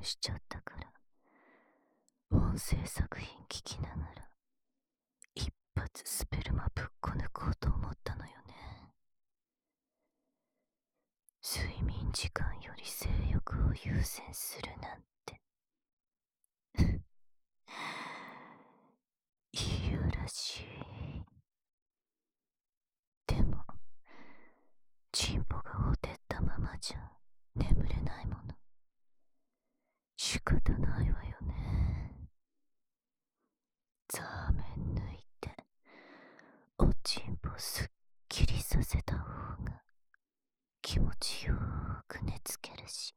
しちゃったから、音声作品聞きながら一発スペルマぶっこ抜こうと思ったのよね。睡眠時間より性欲を優先するなんていやらしい。でもチンポがほてったままじゃ眠れないもの。仕方ないわよね。ザーメン抜いておちんぽすっきりさせた方が気持ちよーく寝つけるし、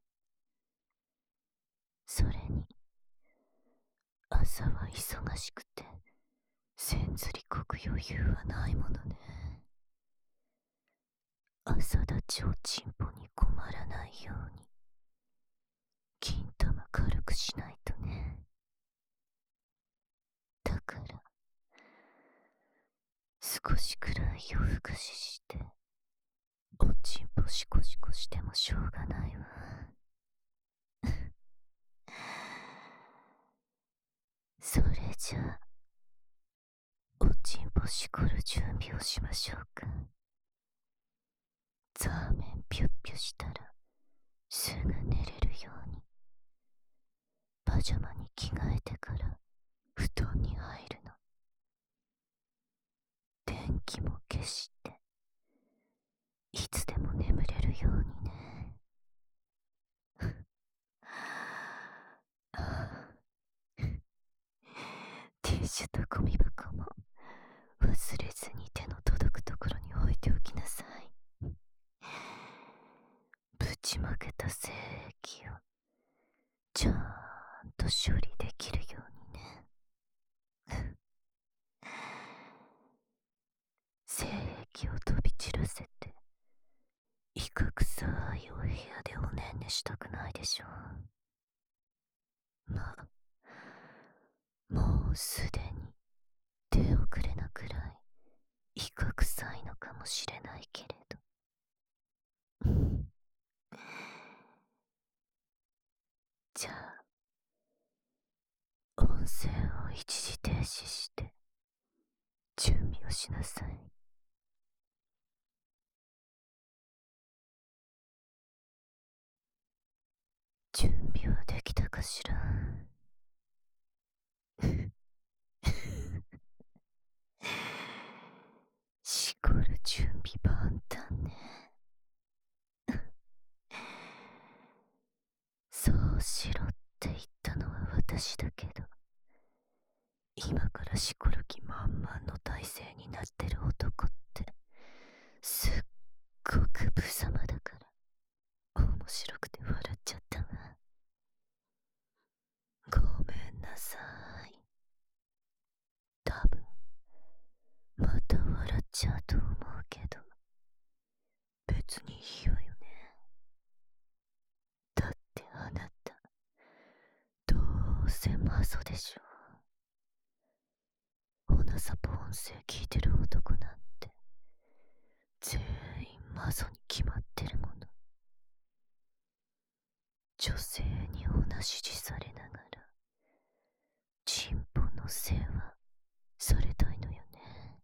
それに朝は忙しくてせんずりこく余裕はないものね。朝立ちおちんぽに困らないように金玉軽くしないとね。だから少しくらい夜更かししておちんぽシコシコしてもしょうがないわ。それじゃあおちんぽしこる準備をしましょうか。ザーメンピュッピュしたらすぐ寝れるようにパジャマに着替えてから布団に入るの。電気も消していつでも眠れるようにね。ティッシュとゴミ箱も忘れずに手の届くところに置いておきなさい。ぶちまけた精液をちゃんと処理できるようにね。精液を飛び散らせていかくさいお部屋でおねんねしたくないでしょう。まあもうすでに手遅れなくらいいかくさいのかもしれないけれどじゃあ音声を一時停止して準備をしなさい。準備はできたかしら。しこる準備万端ね。そうしろって言ったのは私だけど、今からしこる気満々の体勢になってる男ってすっごく無様だから面白くて笑っちゃったわ。ごめんなさい。多分また笑っちゃうと思うけど別にいいわよね。だってあなたどうせマゾでしょ。おなさぽ音声聞いてる男なんて全員マゾに決まってるもの。女性におなしじされながらチンポの世話されたいのよね。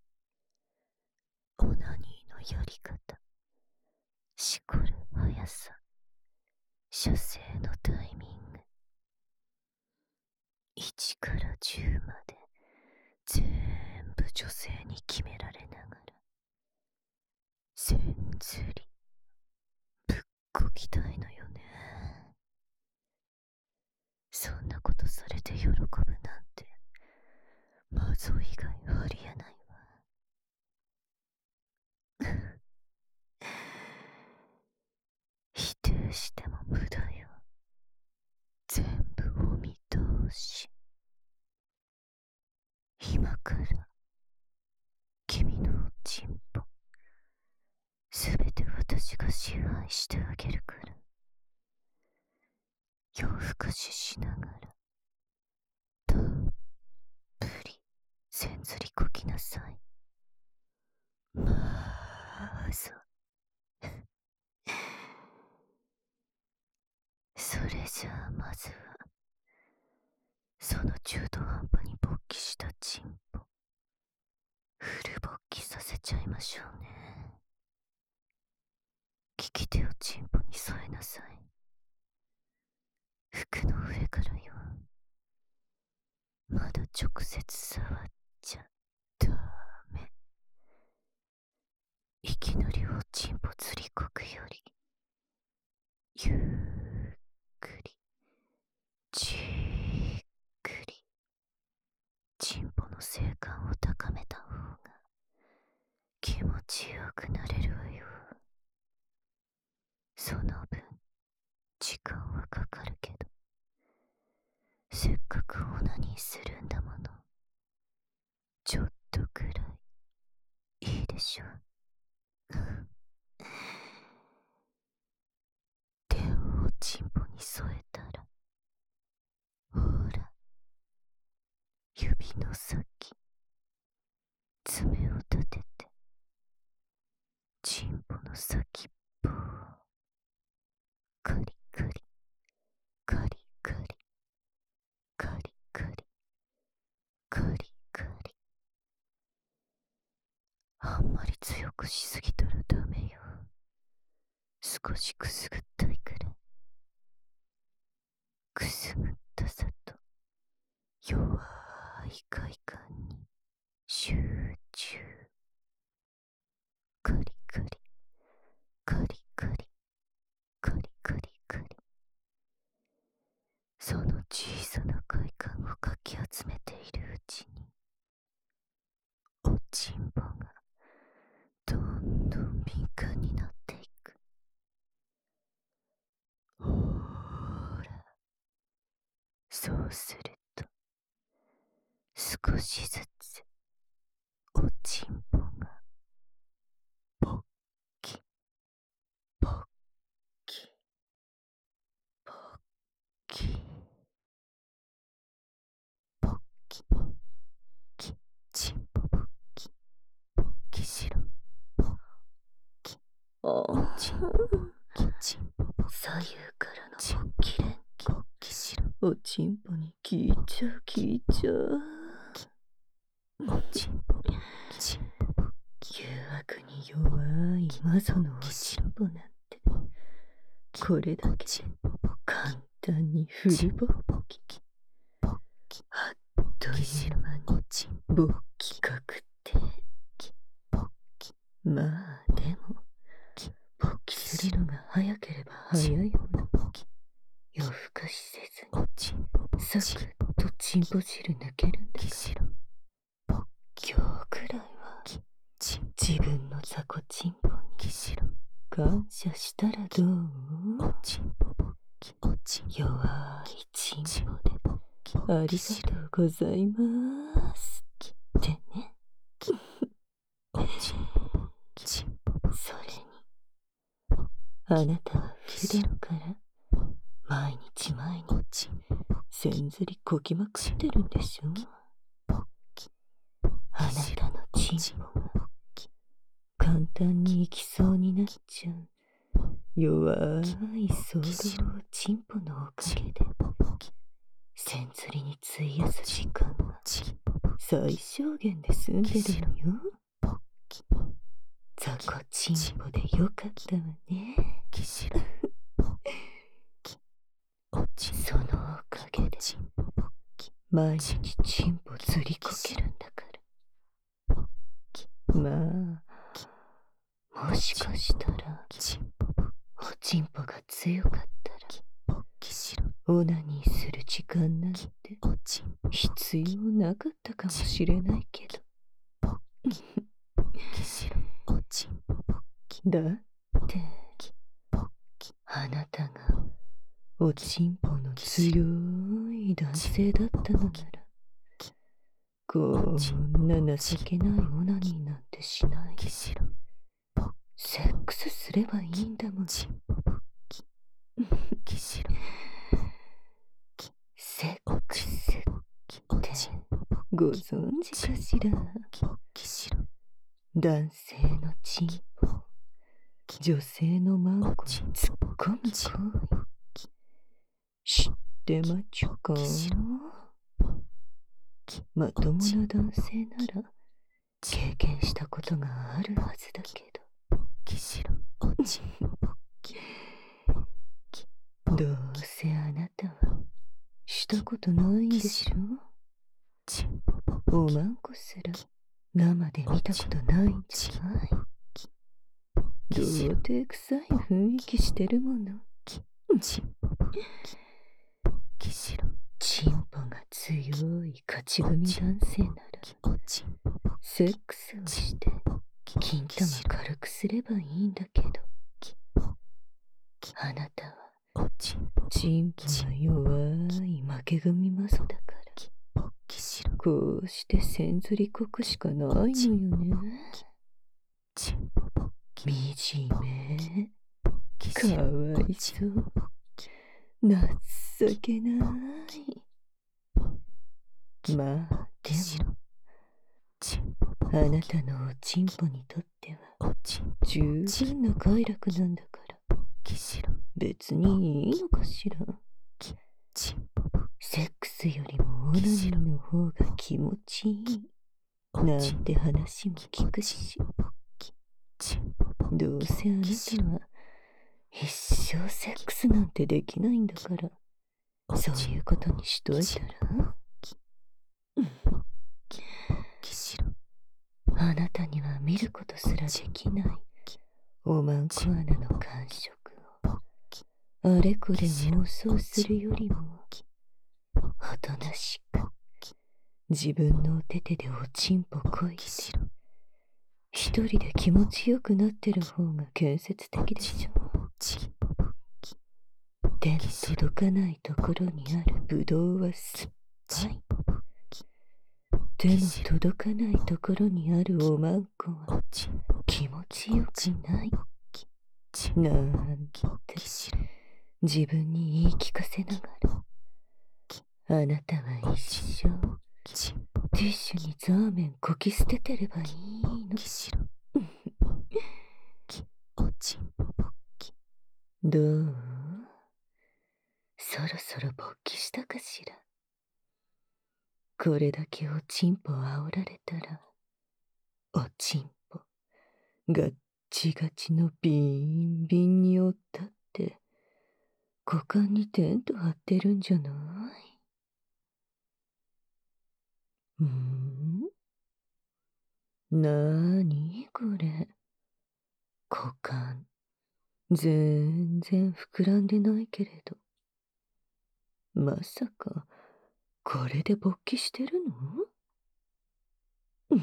オナニーのやり方、しこる速さ、射精のタイミング、1から10まで全部女性に決められながらせんずりぶっこきたいのよね。そんなことされて喜ぶなんてマゾ以外ありえないわ。否定しても無駄よ。全部お見通し。今から君のおちんぽすべて私が支配してあげるから、夜更かししながらたっぷりせんずりこきなさい。まずそれじゃあまず中途半端に勃起したチンポ、フル勃起させちゃいましょうね。利き手をチンポに添えなさい。服の上からよ。まだ直接触っちゃダメ。いきなりおちんぽずりこくよりゆっくりじっくりチンポの性感を高めた方が気持ちよくなれるわよ。その分時間はかかるけど、せっかくオナニーするんだもの、ちょっとくらいいいでしょ。手をおちんぽに添えたら、ほら、指の先、爪を立てて、チンポの先っぽをカリカリカリカリカリカリカリカリ。あんまり強くしすぎたらダメよ。少しくすぐったいくらい。くすぐったさと弱い快感に集中。カリカリカリカリカリカリカリ。その小さな快感をかき集めているうちに、おちんぽがどんどん敏感になっていく。ほーら、そうすると少しずつおちんぽがポッキポッキポッキポッキポッキ、チンポポッキポッキしろポッキ、おちんぽポッキチンポポッキ、左右からのポッキ連ポッキしろ。 おちんぽに効いちゃう効いちゃう。 おちんぽポッキチンポポッキ、 誘惑に弱いマゾのおちんぽなんて、これだけ簡単にフル勃起、あっという間に勃起確定。まあでも勃起するのが早ければ早いほど夜更かしせずにサクッとチンポ汁抜けるんだから、今日くらいは自分の雑魚チンポに感謝したらどう？弱いチンポでありがとうございますってね。それにあなたは普段から毎日せんずりこきまくってるんでしょ。あなたのチンポが簡単に行きそうになっちゃう弱いソードチンポのおかげでせんずりに費やす時間は最小限で済んでるのよ。雑魚チンポでよかったわね。そのおかげで毎日チンポずりこけるんだから。まあもしかしたらおちんぽが強かったらオナニーする時間なんて必要なかったかもしれないけどだってあなたがおちんぽの強い男性だったのならこんな情けないオナニーなんてしないでセックスすればいいんだもん。セックスってご存知かしら。男性のチンポ女性のマンコに突っ込む行為知ってまちゅか？ まともな男性なら経験したことがあるはずだけど。どうせあなたはしたことないんでしょ。おまんこすら生で見たことないんじゃない。童貞臭い雰囲気してるもの。チンポが強い勝ち組男性ならセックスをして金玉軽くすればいいんだけど、あなたはチンポが弱い負け組マゾだからこうしてせんずりこくしかないのよね。惨め、かわいそう、情けない。まあでもあなたのおちんぽにとっては十分な快楽なんだから別にいいのかしら。セックスよりもオナニーの方が気持ちいいなんて話も聞くし、どうせあなたは一生セックスなんてできないんだからそういうことにしといたら。あなたには見ることすらできないおまんこ穴の感触をあれこれ妄想するよりもおとなしく自分のお手手でおちんぽこいしろ。一人で気持ちよくなってる方が建設的でしょ。手の届かないところにあるぶどうは酸っぱい。手の届かないところにあるおまんこは気持ちよくない。なんて自分に言い聞かせながらあなたは一生ティッシュにザーメンこき捨ててればいいの。どう？そろそろ勃起したかしら。これだけおちんぽあおられたらおちんぽガッチガチのビンビンにおったって股間にテント張ってるんじゃない？なーにこれ。股間全然膨らんでないけれど、まさかこれで勃起してるの？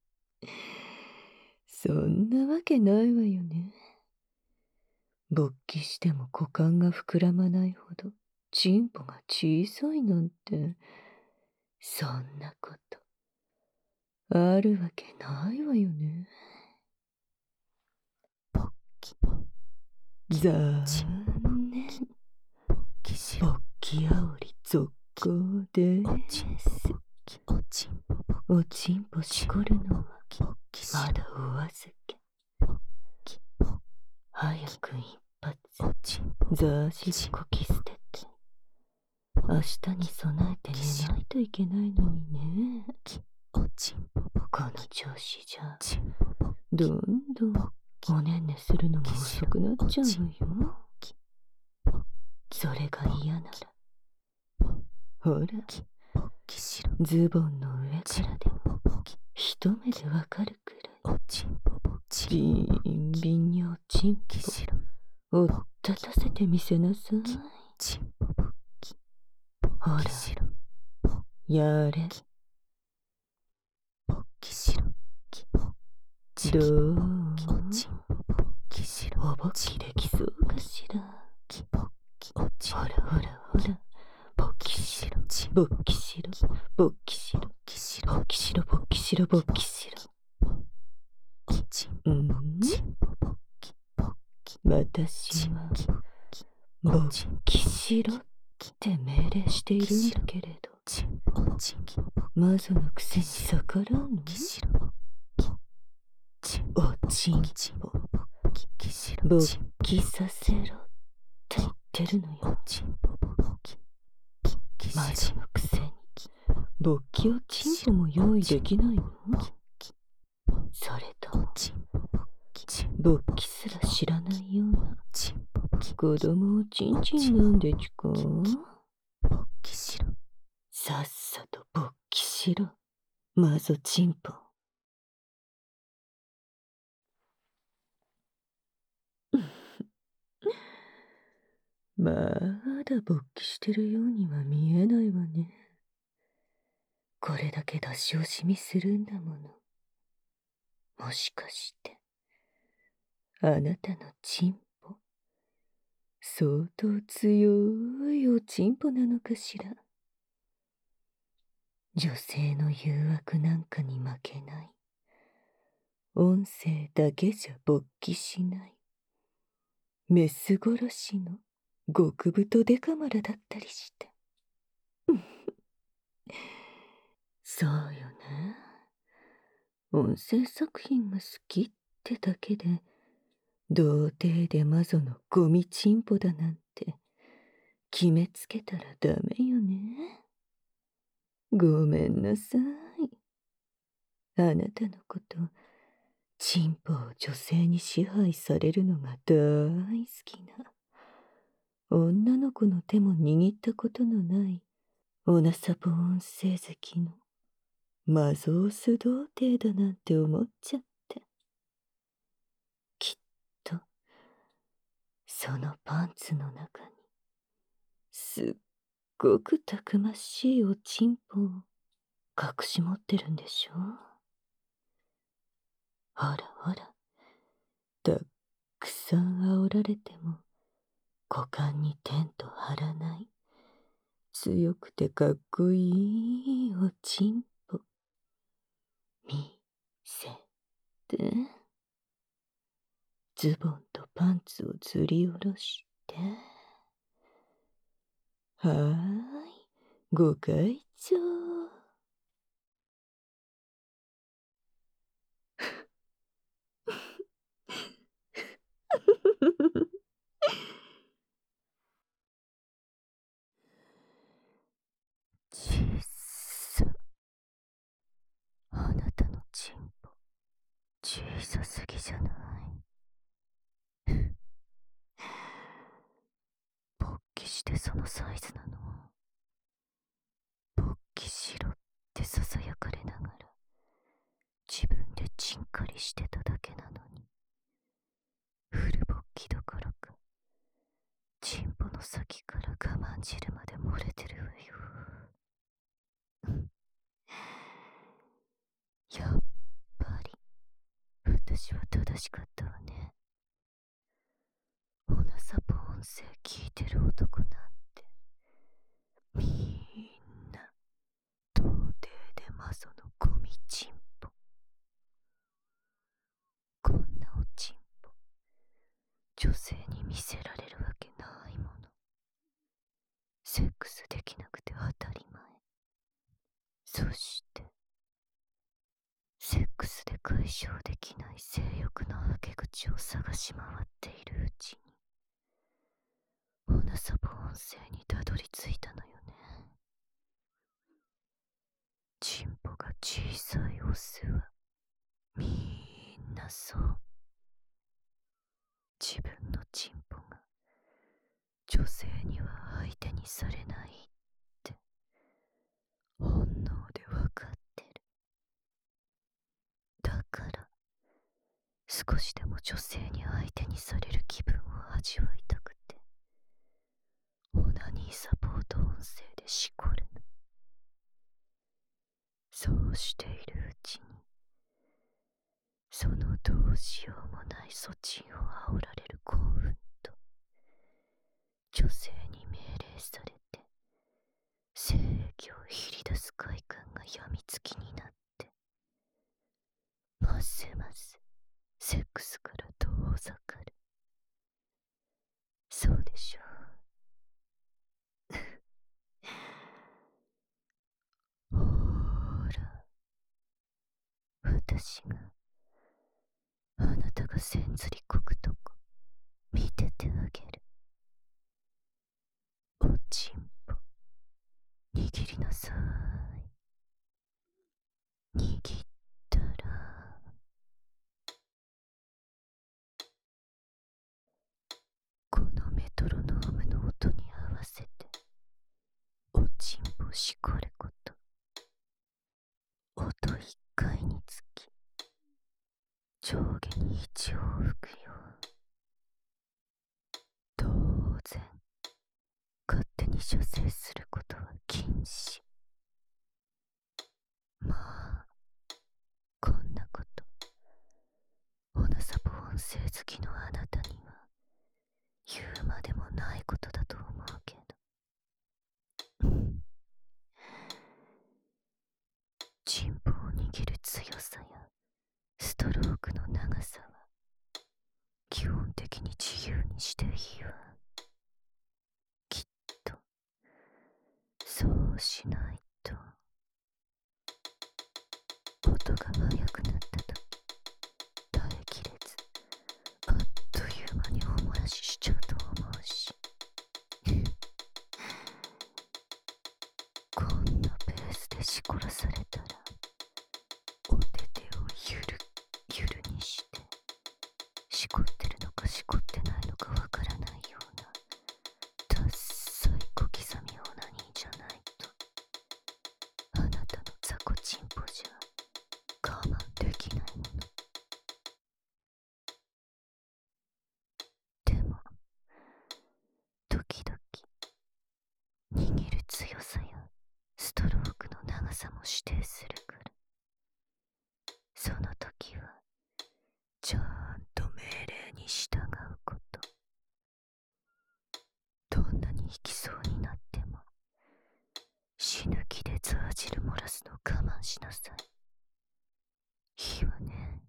そんなわけないわよね。勃起しても股間が膨らまないほどチンポが小さいなんて、そんなことあるわけないわよね。残念。勃起あおり続行です。おちんぽしこるのはまだお預け。早く一発ザージでこき捨てて明日に備えて寝ないといけないのにね。この調子じゃどんどんおねんねするのも遅くなっちゃうのよ。それが嫌ならほらズボンの上からでも一目でわかるくらいビンビンにおちんぽを立たせてみせなさい。ほらやれ。どう？おぼっきできそうかしら。ほらほらほら、勃起しろ勃起しろ勃起しろ勃起しろ勃起しろ勃起しろ。私は勃起しろって命令しているんだけれど、マゾのくせに逆らうの？おちんぽ勃起させろって言ってるのよ。マゾのくせに勃起をチンポも用意できないの？それとも勃起すら知らないような子供をチンチンなんでちか？さっさと勃起しろ、マゾチンポ。まだ勃起してるようには見えないわね。これだけ出し惜しみするんだもの。もしかしてあなたのチンポ、相当強いおチンポなのかしら。女性の誘惑なんかに負けない。音声だけじゃ勃起しない。メス殺しの極太デカマラだったりして。そうよね。音声作品が好きってだけで、童貞でマゾのゴミチンポだなんて決めつけたらダメよね。ごめんなさい。あなたのこと、チンポを女性に支配されるのが大好きな、女の子の手も握ったことのないオナサポ音声好きのマゾース童貞だなんて思っちゃって。きっとそのパンツの中にすっごくたくましいおちんぽを隠し持ってるんでしょ。ほらほら、たっくさん煽られても股間にテント張らない強くてかっこいいおちんぽ見せて。ズボンとパンツをずり下ろして、はーい、ご開帳。 ちっさ。あなたのチンポ小さすぎじゃない？勃起してそのサイズなの？勃起しろってささやかれながら自分でちんかりしてただけなのに、フル勃起どころかチンポの先から我慢汁まで漏れてるわよ。やっぱり私は正しかったわね。オナサポ音声聞いてる男なんてみんな童貞でマゾのゴミチンポ。こんなおちんぽ女性に見せられるわけないもの。セックスできなくて当たり前。そしてセックスで解消できない性欲のはけ口を探し回っているうちにオナサポ音声にたどり着いたのよね。チンポが小さいオスはみんなそう。自分のチンポが女性には相手にされないって本能でわかってる。だから少しでも女性に相手にされる気分を味わいたくてオナニーサポート音声でしこるの。そうしているうちにそのどうしようもない措置を煽られる興奮と女性に命令されて性液をひり出す快感がやみつきになって、ますますセックスから遠ざかる。そうでしょう。ほーら、私があなたがせんずりこくとこ見ててあげる。おちんぽ握りなさい。 日往復よ。当然勝手に射精することは禁止。まあこんなことオナサポ音声好きのあなたには言うまでもないことだと思うけど、チンポを握る強さやストロークの長さは基本的に自由にしていいわ。きっとそうしないと音が速くなったとき耐えきれずあっという間におもらししちゃうと思うしこんなペースでしこらされたらお手手をゆるにしてしこってるのかしこってないのかわからないようなダッサい小刻みオナニーじゃないとあなたの雑魚チンポじゃ我慢できないもの。でも時々握る強さやストロークの長さも指定するからその時はちゃんと命令に従うこと。どんなに引きそうになっても死ぬ気でザージル漏らすの我慢しなさい。いいわね。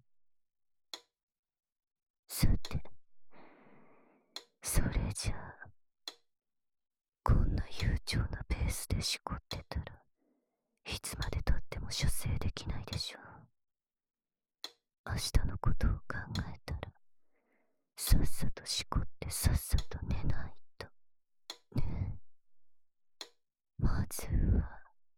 さてそれじゃあこんな悠長なペースでしこってたらいつまでたっても射精できないでしょう。明日のことを考えたらさっさとしこってさっさと寝ないとね。まずは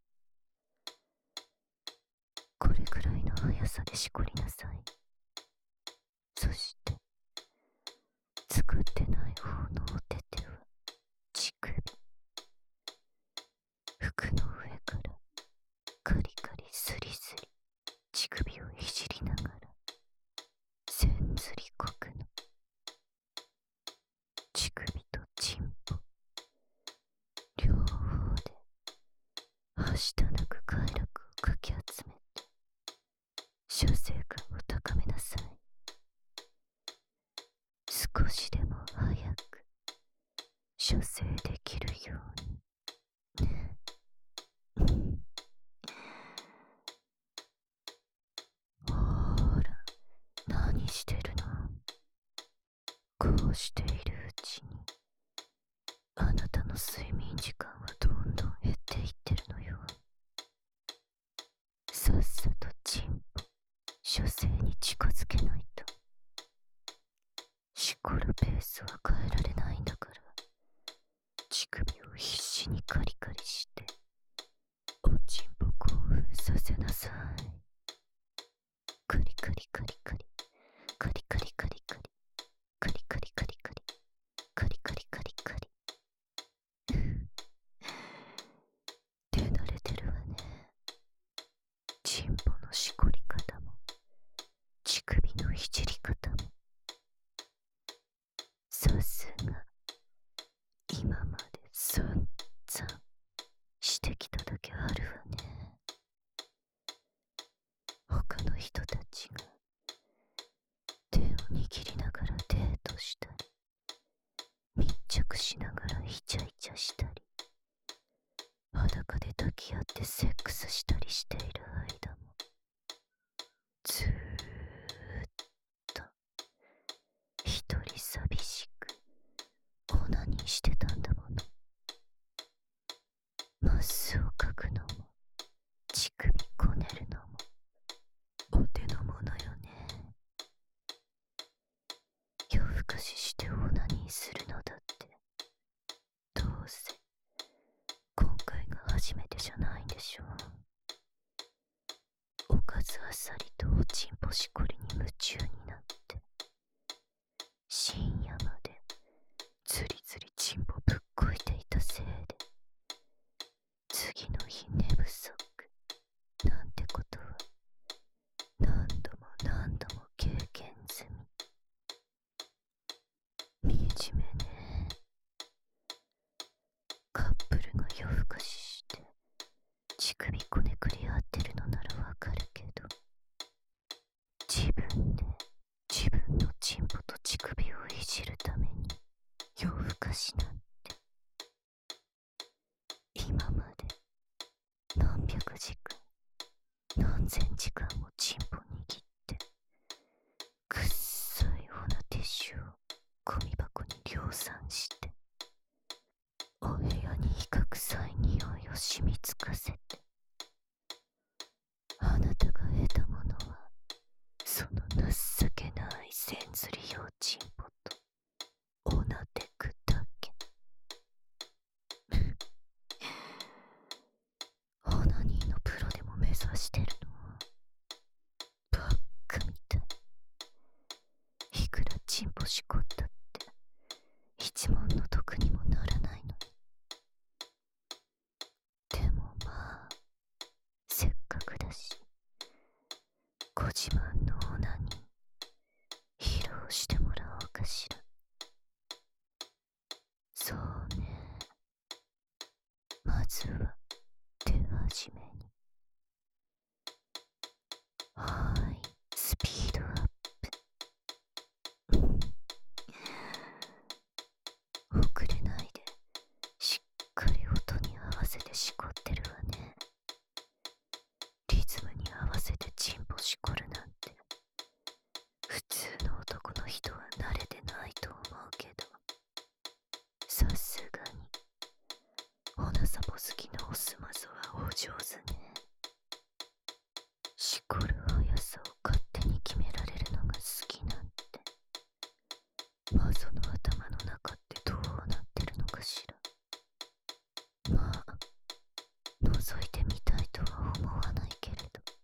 これくらいの速さでしこりなさい。そして作ってない方のお手手は乳首、服の上からカリカリスリスリ乳首をいじりながらせんずりこくの。乳首とチンポ両方ではしたなく快楽をかき集めて射精感を高めなさい。少しでも早く射精できるようにね。ほーら何してるの。こうしているうちにあなたの睡眠時間はどんどん減っていってるのよ。さっさとチンポ射精に近づけないとしこるペースは変えられないんだから。乳首を必死にカリカリしておちんぽ興奮させなさい。カリカリカリカリカリカリカリカリカリカリカリカリカリカリカリカリ手慣れてるわね。チンポのしこり方も乳首のいじり方もさすが今まで散々してきただけあるわね。他の人たちが手を握りながらデートしたり密着しながらイチャイチャしたり裸で抱き合ってセックスしたりしている間もずーっと一人寂しくオナニーしてたんだもの。マスをかくのも乳首こねるのもお手のものよね。夜更かししてオナニーするのだってどうせ今回が初めてじゃないんでしょう。おかずあさりとおちんぽしこりに夢中になって深夜までずりずりチンポぶっこいていたせいで次の日寝不足なんてことは何度も何度も経験済み。 安全時間をチンポ握ってくっさいオナティッシュをゴミ箱に量産してお部屋に威嚇臭い匂いを染みつかせて、あなたが得たものはその情けないセンズリ用チンポとオナテクだけ。オナニーのプロでも目指してるのはバッカみたい。いくらチンポしこったって一文の得にもならないのに。でもまあせっかくだしご自慢のオナニー披露してもらおうかしら。そうね、まずは手始めに。はーい、スピードアップ。遅れないでしっかり音に合わせてしこってるわね。リズムに合わせてチンポしこるなんて普通の男の人は慣れてないと思うけど、さすがにオナサポ好きのオスマゾはお上手ね。しこる速さを勝手に決められるのが好きなんて。マゾの頭の中ってどうなってるのかしら。まあ覗いてみたいとは思わないけれ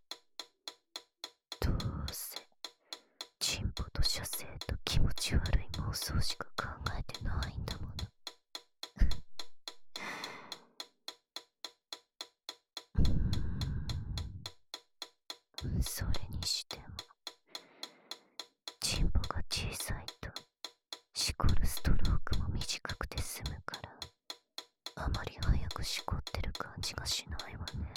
ど、どうせチンポと射精と気持ち悪い妄想しか考えてないんだもの。それにしてもチンポが小さいとしこるストロークも短くて済むからあまり早くしこってる感じがしないわね。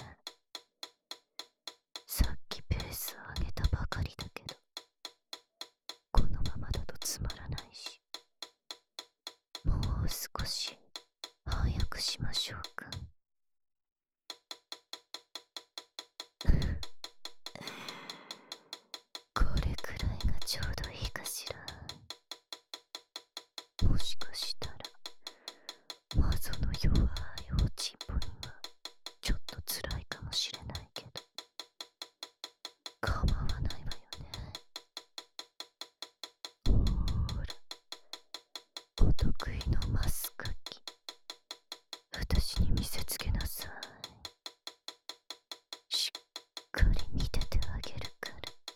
さっきペース上げたばかりだけどこのままだとつまらないし、もう少し早くしましょうか。これくらいがちょうどいいかしら。もしかしたらマゾの弱いおちんぽにはちょっと辛いかもしれないけど構わないわよね。ほーら、お得意のマスカキ私に見せつけなさい。しっかり見ててあげるから。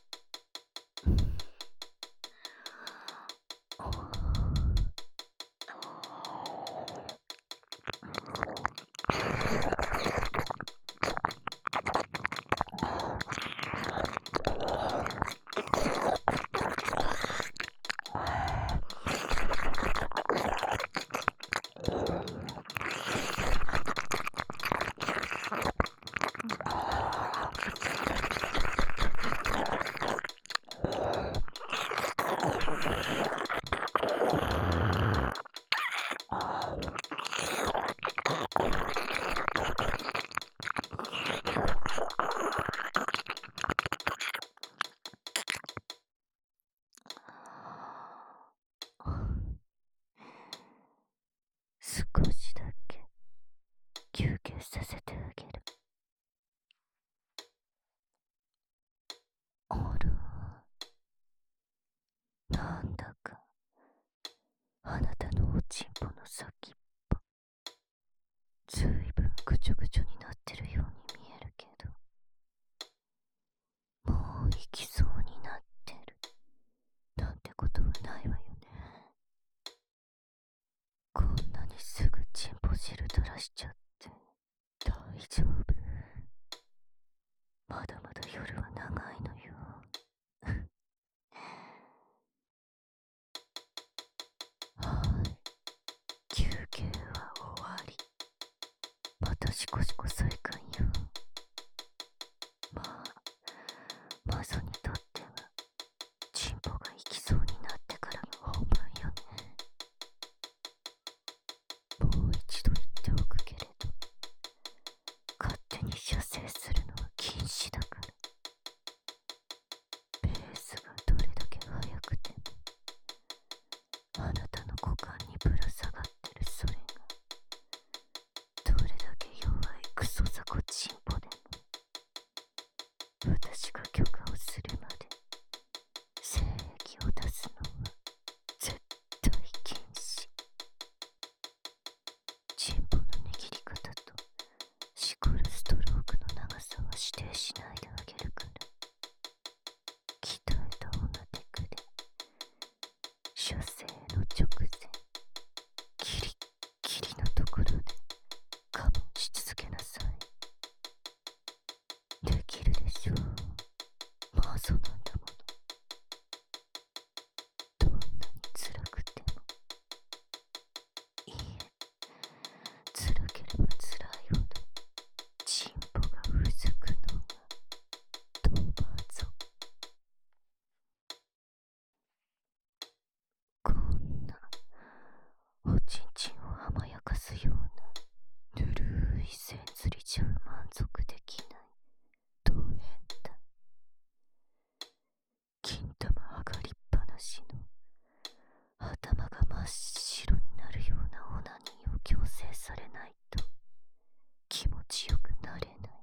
少しだけ休憩させてあげる。あら、なんだかあなたのおちんぽの先っぽずいぶんぐちょぐちょになってるように見えるけど、もう行きそうになってるなんてことはないわよね。こんなにすぐチンポ汁垂らしちゃって大丈夫？まだまだ夜は長いのよ。はい、休憩は終わり。またシコシコ再開よ。まあマゾにとってはチンポが行きそうになってからが本番よね。もう一度言っておくけれど、勝手に射精するのは禁止だから。 私が許可をするまで精液を出すのは絶対禁止。チンポの握り方としこるストロークの長さは指定しないであげるから、鍛えたオナテクで射精の直前ギリッギリのところで我慢し続けなさい。できるでしょう。まあそうなんだもの。どんなに辛くても、いいえ、辛ければ辛いほどチンポがうずくのがどうぞ。こんなおちんちんを甘やかすようなぬるい線ずりじゃ満足できないド変態。金玉上がりっぱなしの頭が真っ白になるようなオナニーを強制されないと気持ちよくなれない。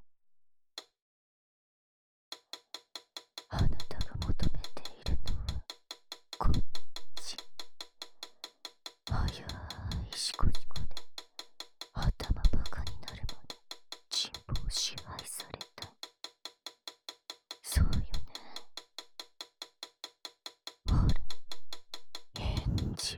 あなたが求めているのはこっち。早いしこしこで頭バカになるまでチンポを支配されたい。そうよね。ほら、返事。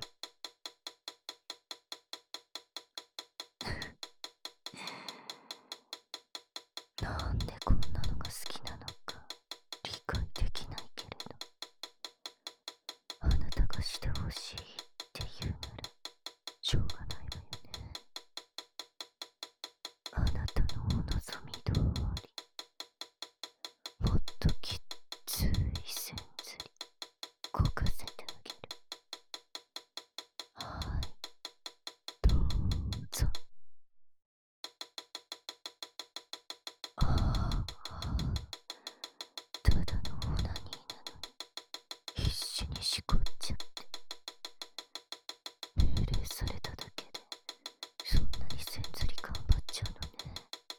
なんでこんなのが好きなのか理解できないけれど、あなたがしてほしいって言うならしょうがないわよね。あなたのお望み通りもっときっつい線ずりこかせてあげる。はい、どうぞ。ああ、ただのオナニーなのに必死にしこっちゃって、命令されただけでそんなに線ずり頑張っちゃうのね。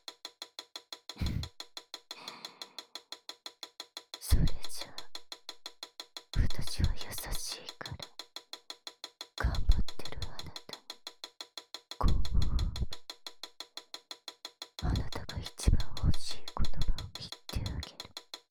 それじゃあ私は優しいから頑張ってるあなたにご褒美。あなたが一番欲しい言葉を言ってあげる。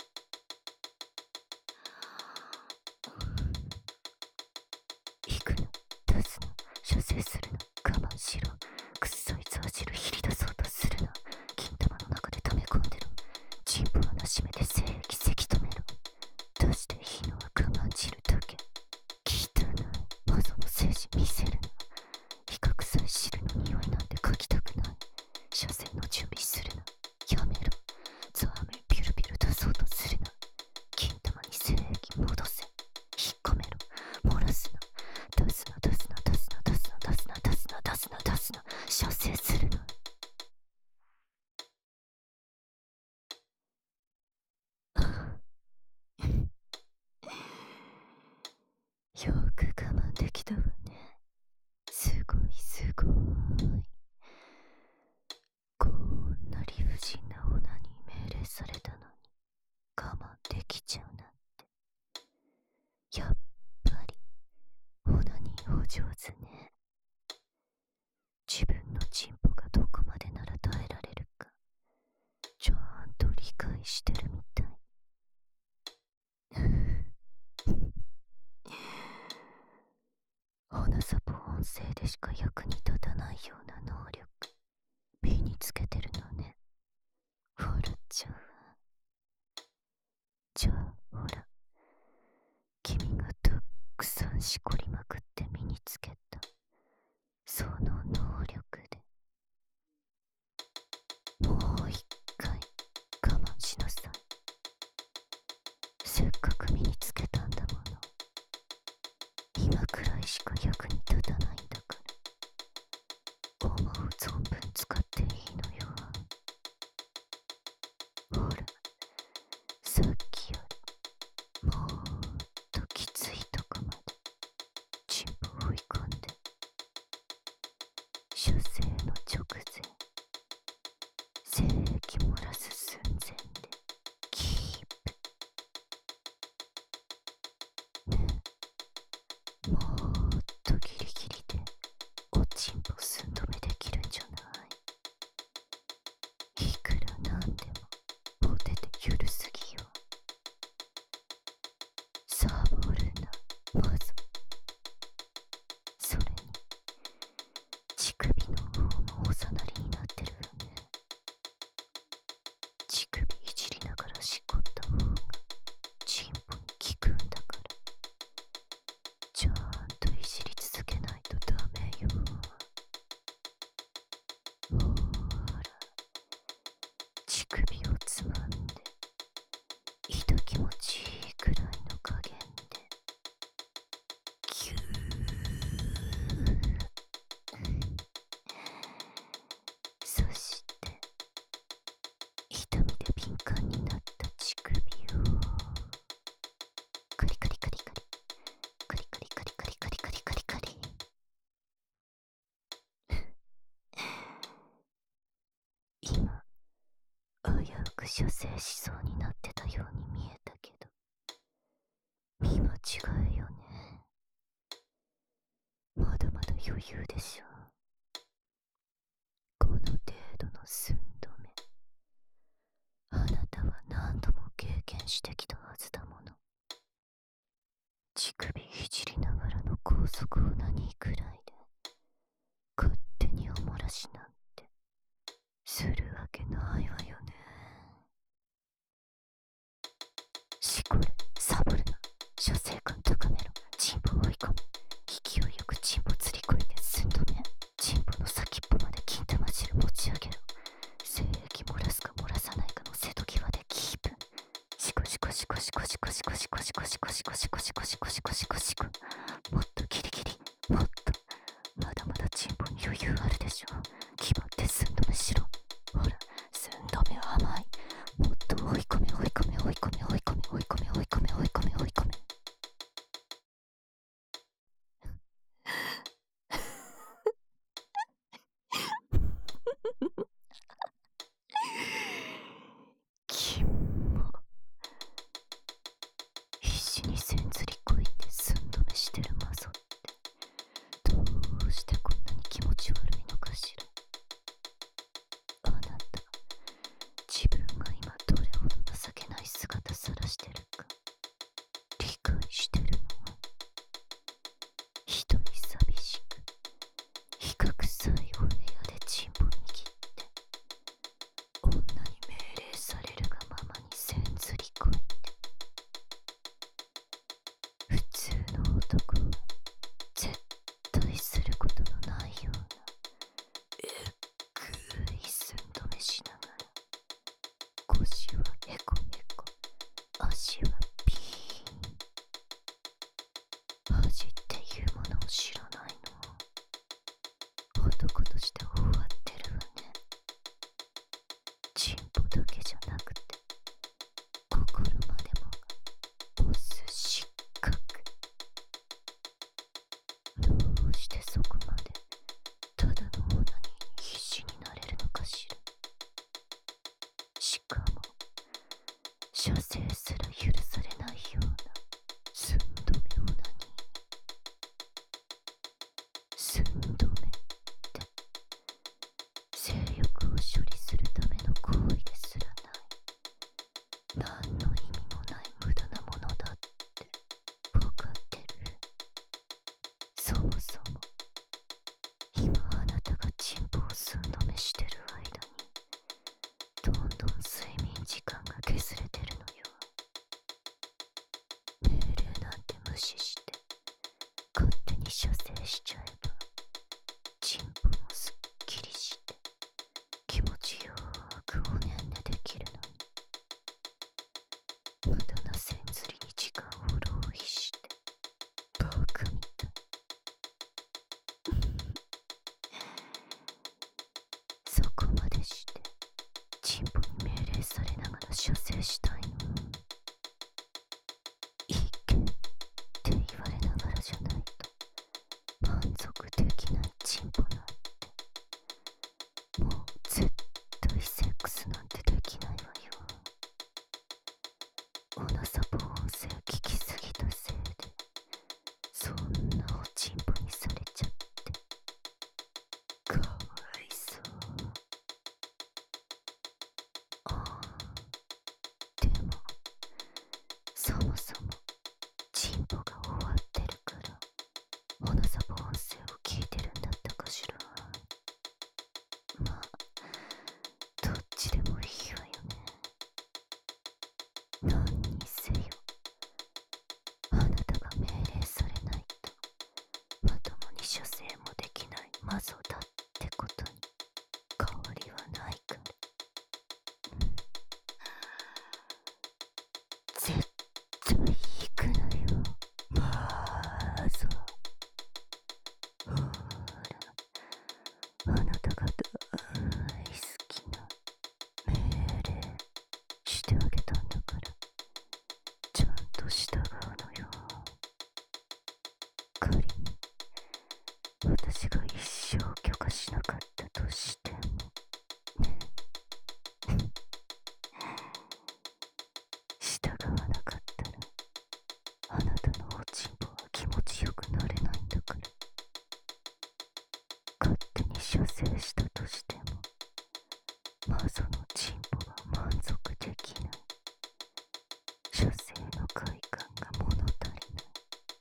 行くの、出すの、射精するの、我慢しろ。くっそいザージル引り出そうとするな。金玉の中で溜め込んでろ。チンポ穴閉めて精液せき止めろ。出していいのは我慢汁だけ。汚いマゾの精子見せるな。比較臭い汁の匂いなんて嗅ぎたくない。射精の準備するな。やめろ。ザーメンピュルピュル出そうとするな。金玉に精液戻せ。引っ込めろ。漏らすな。出すな出すな出すな出すな出すな出すな出すな出すな。射精するな。よく我慢できたわね。すごいすごい。こんな理不尽なオナに命令されたのに我慢できちゃうなんて、やっぱりオナニーお上手ね。自分のチンポがどこまでなら耐えられるかちゃんと理解してるみたい。オナサポ音声でしか役に立たないような能力身につけてるのね。笑っちゃうわ。じゃあほら、君がたくさんしこりまくって身につけたその能力でもう一回我慢しなさい。せっかく身につけたんだもの。今くらいしか役に立たないんだから、思う存分使っていいのよ。ほら、さっきよりもっときついとこまでチンポ追い込んで、 く射精しそうになってたように見えたけど、見間違えよね。まだまだ余裕でしょ。この程度の寸止め、あなたは何度も経験してきたはずだもの。乳首いじりながらの高速オナニーくらいで勝手にお漏らしなんてするわけないわよね。しこれ、サボるな。射精感高めろ。チンポ追い込む。勢いよくチンポ釣り込いて寸止め。チンポの先っぽまで金玉汁持ち上げろ。精液漏らすか漏らさないかの瀬戸際でキープ。シコシコシコシコシコシコシコシコシコシコシコシコシコシコシコシコ。もっとギリギリ、もっと。まだまだチンポに余裕あるでしょ。気張って寸止めしろ。ほら、寸止め甘い。もっと追い込め追い込め追い込め追い込め追い込め追い込め追い込め追い込め。キモ。必死に線ずりこいて寸止めしてるマゾってどうしてこんなに気持ち悪いのかしら。あなた、自分が今どれほど情けない姿さらしてるか理解してるの？一人寂しく比較臭いお部屋でチンポ握って女に命令されるがままに線ずりこいて、普通の男は絶対することのないようなえっくい寸止めしながら、腰はヘコヘコ、足はピーン。恥っていうものを知らないの？男として終わってるわね。チンポだけじゃなくて心までもがオス失格。どうしてそこまでただのオナニーに必死になれるのかしら。しかも射精すら許されないような寸止めオナニー。寸止めって性欲を処理するための行為ですらない。何の意味もない無駄なものだって分かってる。そもそも今あなたがチンポを寸止めしてる間にどんどん睡眠時間が削れてるのよ。命令なんて無視して勝手に射精しちゃえばチンポもすっきりして気持ちよくおねんねできるのに、無駄な線釣りに時間を浪費してバカみたい。そこまでしてチンポに命令されながら射精したいの？いけって言われながらじゃないと満足できないチンポなんてもう絶対セックスなんてできないわよ。オナサボ音声聞きすぎたせいでそんなおチンポにされちゃってかわいそう。ああ、でもそもそもチンポが終わってるからオナサボ音声を聞いてるんだったかしら。まあどっちでもいいわよね。何にせよあなたが命令されないとまともに射精もできないマゾだってことに変わりはないから。絶対行くなよマゾ。ほらあなたが大好きな命令してあげたんだから女性の快感が物足りない。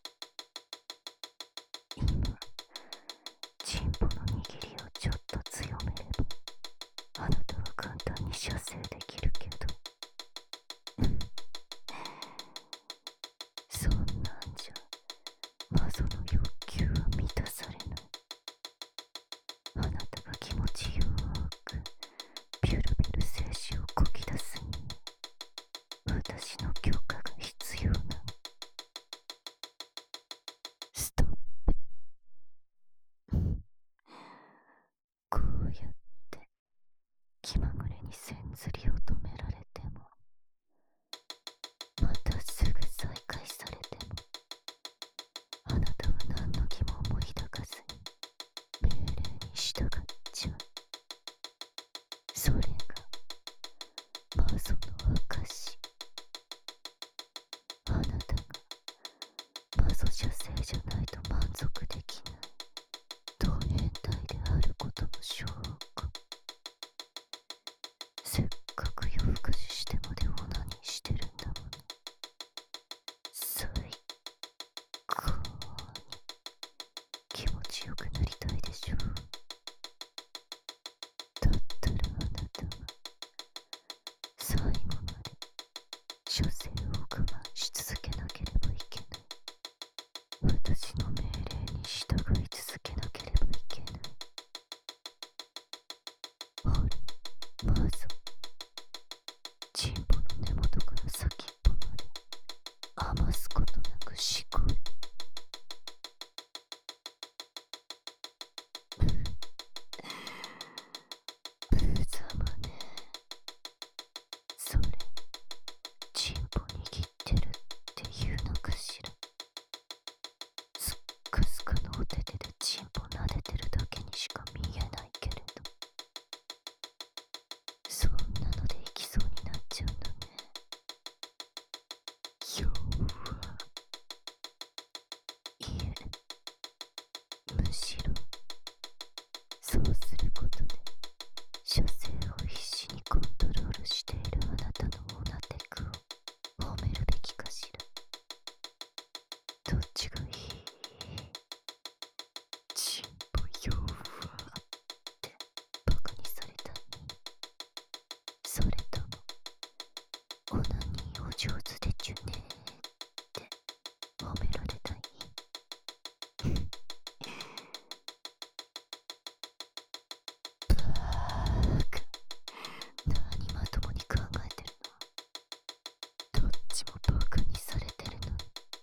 今、チンポの握りをちょっと強めれば、あなたは簡単に射精できるけど、そんなんじゃマゾの欲求は満たされない。あなたが気持ちよくピュルピュル精子をこき出すには私の許可が必要なの。ストップ。こうやって気まぐれに線ずりを止められても、またすぐ再開されても、あなたは何の疑問も抱かずに命令に従っちゃう。それがマゾの証。あなたがマゾ射精じゃないと満足できない同変態であることの証拠。せっかく夜更かししてまでオナニーしてるんだもの。最高に気持ちよくなりたいでしょう。だったらあなたは最後まで射精を我慢し続けなければいけない。私の命令に従い続けなければいけない。ほら、まずチンポの根元から先っぽまで余すことなくしこれ。無様ね。それチンポ握ってるっていうのかしら。すっかすかのお手手でチンポ撫でてるだけにしか見えないけれど、そんなのでいきそうになっちゃうんだね。弱。いえ、むしろそうすることで射精を必死にコントロールしているあなたのオナテクを褒めるべきかしら。どっちがいい？チンポ弱ってバカにされたい？それともオナニーお上手でちゅねって褒められたい？バカ。何まともに考えてるの？どっちもバカにされてるのに。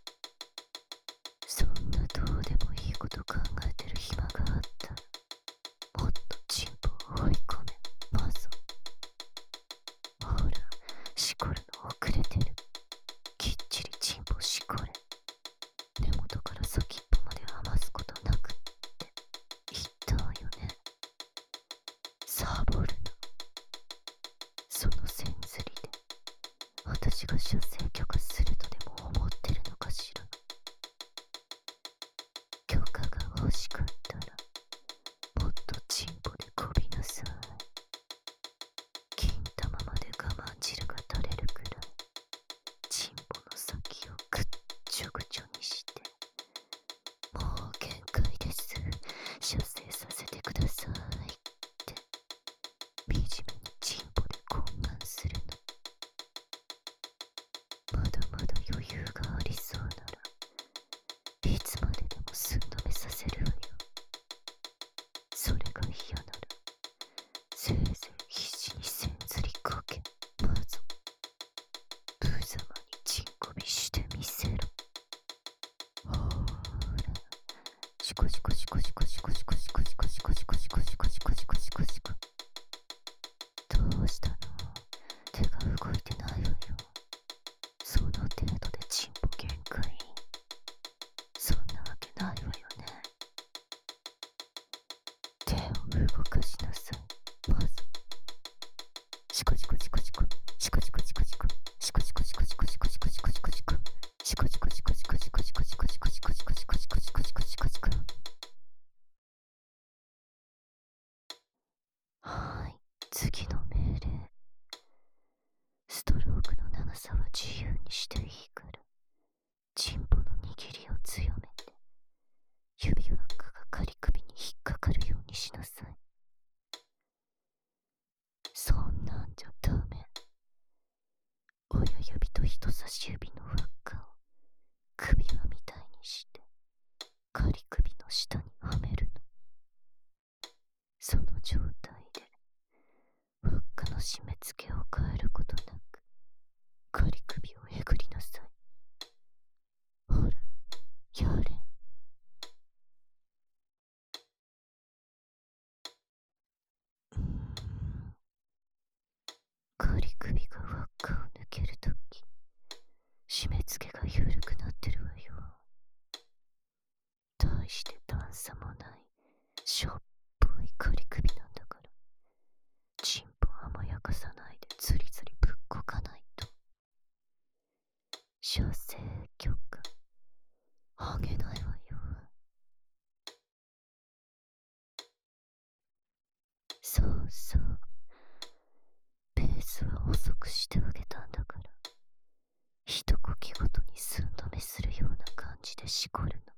そんなどうでもいいこと考えてる暇があったら、もっとチンポを追い込め、マゾ。ほら、しこるの遅れてる。きっちりチンポしこれ。根元から先っぽまで余すことなくって言ったわよね。サボるな。その線ずりで私が射精許可するとでも思ってるのかしら。許可が欲しかったらもっとチンポでこびなさい。金玉まで我慢汁が垂れるくらいチンポの先をぐっちょぐちょにして、もう限界です、射精させてくださいって惨めにチンポで懇願するの。まだまだ余裕がありそうならいつまででも寸止めさせるわよ。それが嫌ならせいぜい必死に線ずりこけ、まず無様にチンコびしてみせろ。ほーら、シコシコシコシコシコシコシコシコシコシコシコシコシコシコシコシコ。どうしたの？手が動いてないわよ。その程度でチンポ由にしていいから、チンポの握りを強めて、指輪っかが仮首に引っかかるようにしなさい。そんなんじゃダメ。親指と人差し指の輪っかを首輪みたいにして仮首の下にはめるの。その状態で輪っかの締め付けを変えることなく仮首をえぐりなさい。ほら、やれ。仮首が輪っかを抜けるとき、締め付けが緩くなってるわよ。大して段差もないしょっぽい仮首なんだから、チンポ甘やかさないでズリズリぶっこかないと。射精許可あげないわよ。そうそう、ペースは遅くしてあげたんだから、一呼吸ごとに寸止めするような感じでしこるの。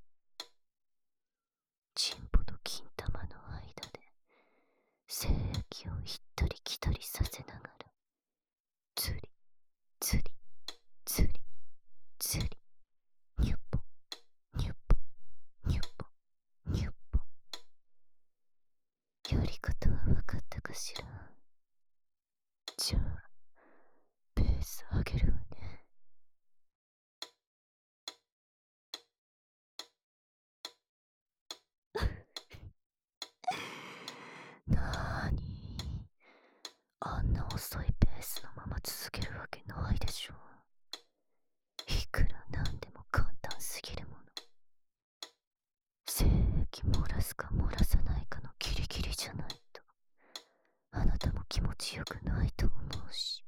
チンポと金玉の間で精液を行ったり来たりさせながら、ズリズリズリズリ、ニュポニュポニュポニュポ。やり方は分かったかしら。じゃあペース上げるわね。なーに、あんな遅いペースのまま続けるわけないでしょ。いくらなんでも簡単すぎるもの。精液漏らすか漏らさないかのギリギリじゃないとあなたも気持ちよくないと思うし。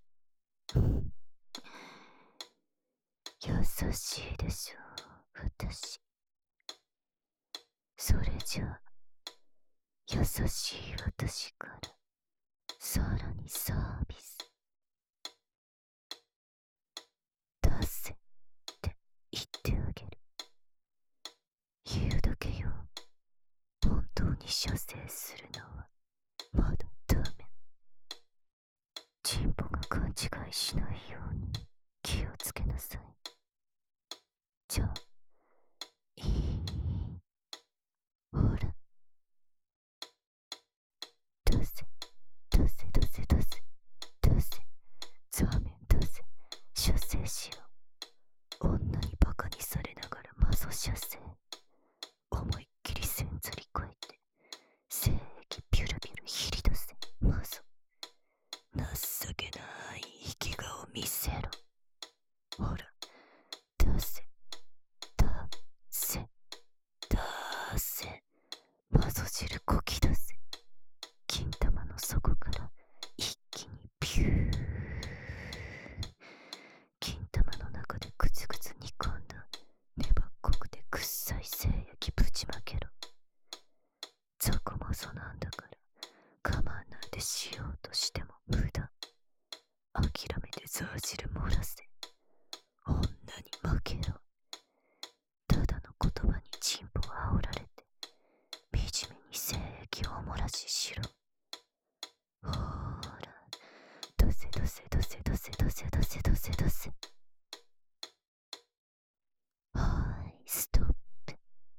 優しいでしょ私。それじゃあ優しい私からさらにサービス。出せって言ってあげる。言うだけよ。本当に射精するのはまだダメ。チンポが勘違いしないように気をつけなさい。じゃあいい、ほら、出せ出せ出せ出せ出せ、ザーメン出せ、射精しよう。女にバカにされながらマゾ射精、思いっきり線ずり越えて精液ビュルビュルひり出せ、マゾ。情けない生き顔見せろ。ほら、出せ出せ出せ、マゾ汁こき出せ。金玉の底から一気にビュー。金玉の中でグツグツ煮込んだ粘っこくてくっさい精液ぶちまけろ。ザコマゾなんだから我慢なんてしようとしても無駄。諦めてザー汁漏らせ。女に負けろ。ただの言葉にチンポあおられて惨めに精液をおもらししろ。ほーら、出せ出せ出せ出せ出せ出せ出せ出せ。はい、ストップ。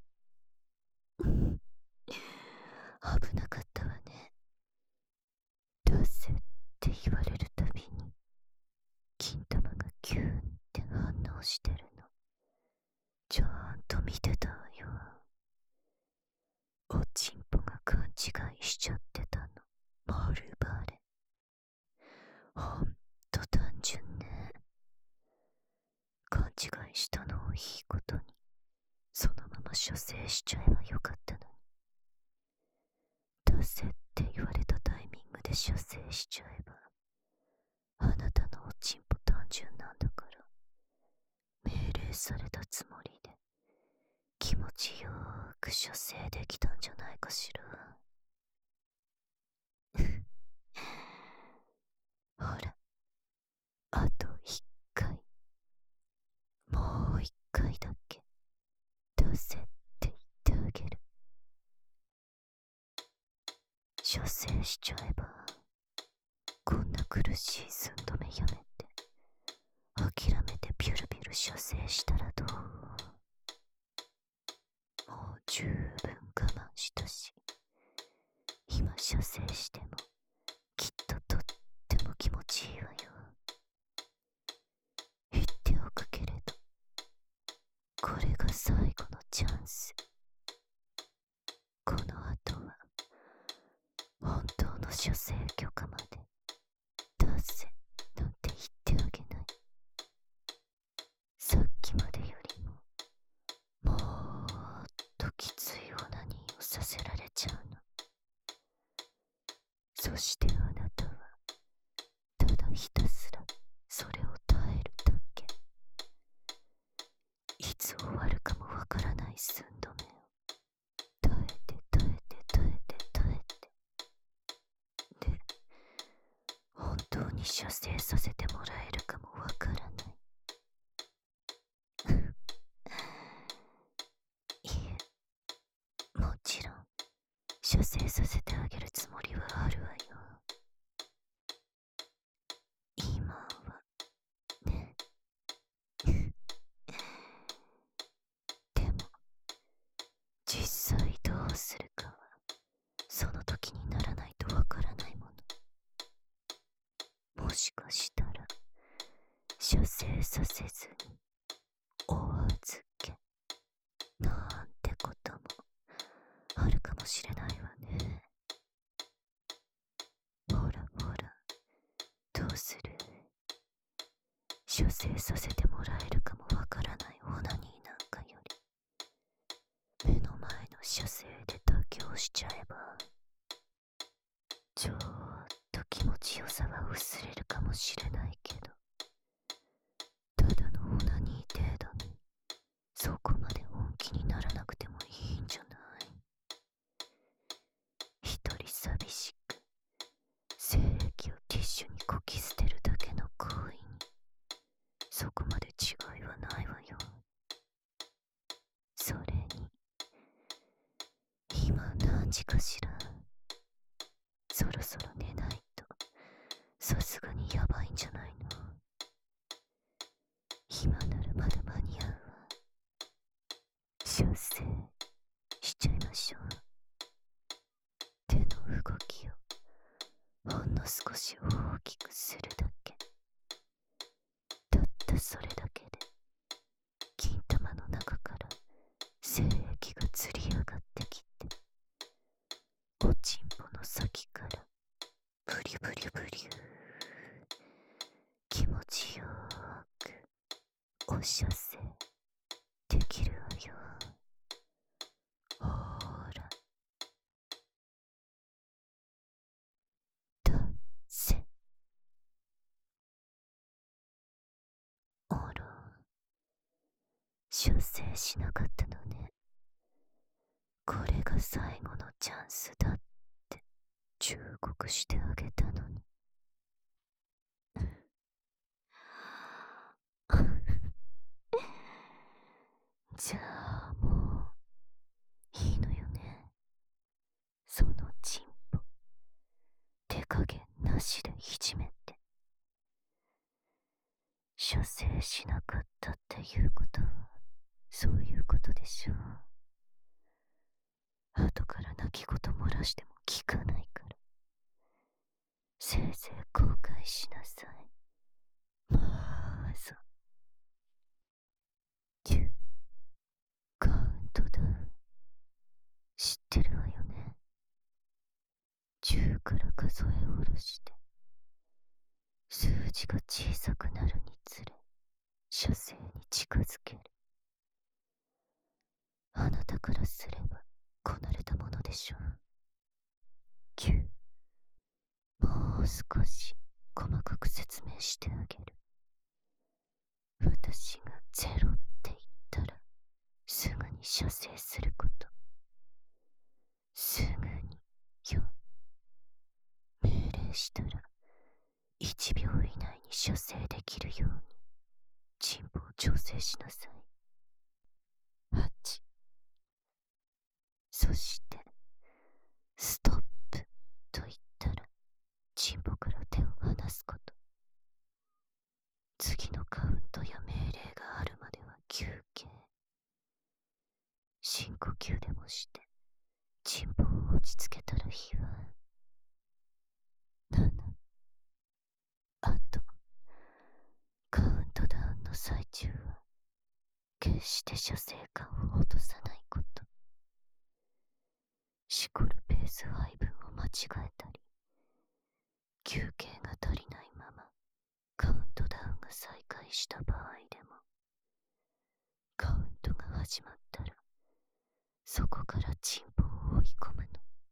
危なかったわね。出せって言われるたびに金玉がキューンって反応してるの。ちゃんと見てたわよ。おちんぽが勘違いしちゃってたの。丸バレ。ほんと単純ね。勘違いしたのをいいことにそのまま射精しちゃえばよかったのに。出せって言われたタイミングで射精しちゃえば、あなたのおちんぽ単純なんだから命令されたつもりで気持ちよーく射精できたんじゃないかしら。ほら、あと一回。 回だけ出せって言ってあげる。射精しちゃえば、こんな苦しい寸止めやめて、諦めてビュルビュル射精したらどう？もう十分我慢したし、今射精してもきっととっても気持ちいいわよ。言っておくけれど、これが最後のチャンス。この後は本当の射精許可まで出せなんて言ってあげない。さっきまでよりももっときついオナニーをさせられちゃうの。そしてあなたはただひたすらそれを耐えるだけ。いつ終わるかもわからない寸止めを耐えて耐えて耐えて耐えて、で本当に射精させてもらえるかもわからない。いえ、もちろん射精させてあげるつもりはあるわよ。今はね。でも実際どうするかはその時にならないとわからないもの。もしかしたら射精させずにお預けなんてこともあるかもしれないわね。ほらほら、どうする？射精させてもらえるかもわからないオナニーなんかより、目の前の射精で妥協しちゃえば、ちょっと気持ちよさは薄れるかもしれないけど、ただのオナニー程度にそこまで本気にならなくてもいいんじゃない？一人寂しく精液をティッシュにこき捨てるだけの行為にそこまで違いはないわよ。それに今何時かしら？そろそろ寝ないとさすがにやばいんじゃないの？今ならまだ間に合うわ。射精しちゃいましょう。手の動きをほんの少し大きくするだけ。たったそれだけで金玉の中から精液がつり上がってきて、おちんぽの先からブリブリブリ気持ちよくお射精できるわよ。ほら、出せ。あら、射精しなかったのね。これが最後のチャンスだって忠告してあげたのに。じゃあもういいのよね。そのチンポ手加減なしでいじめて。射精しなかったっていうことはそういうことでしょう。後から泣き言漏らしても聞かないから、せいぜい後悔しなさい。まあそ10カウントダウン知ってるわよね。10から数え下ろして数字が小さくなるにつれ射精に近づける。あなたからすればこなれたものでしょう。9、もう少し細かく説明してあげる。私が0って言ったらすぐに射精すること。すぐに4、命令したら1秒以内に射精できるようにチンポを調整しなさい。 そしてストップと言ったらチンポから手を離すこと。次のカウントや命令があるまでは休憩。深呼吸でもしてチンポを落ち着けたらいいわ。7、あとカウントダウンの最中は決して射精感を落とさないこと。しこるペース配分を間違えたり、休憩が足りないままカウントダウンが再開した場合でも、カウントが始まったらそこからチンポを追い込むの。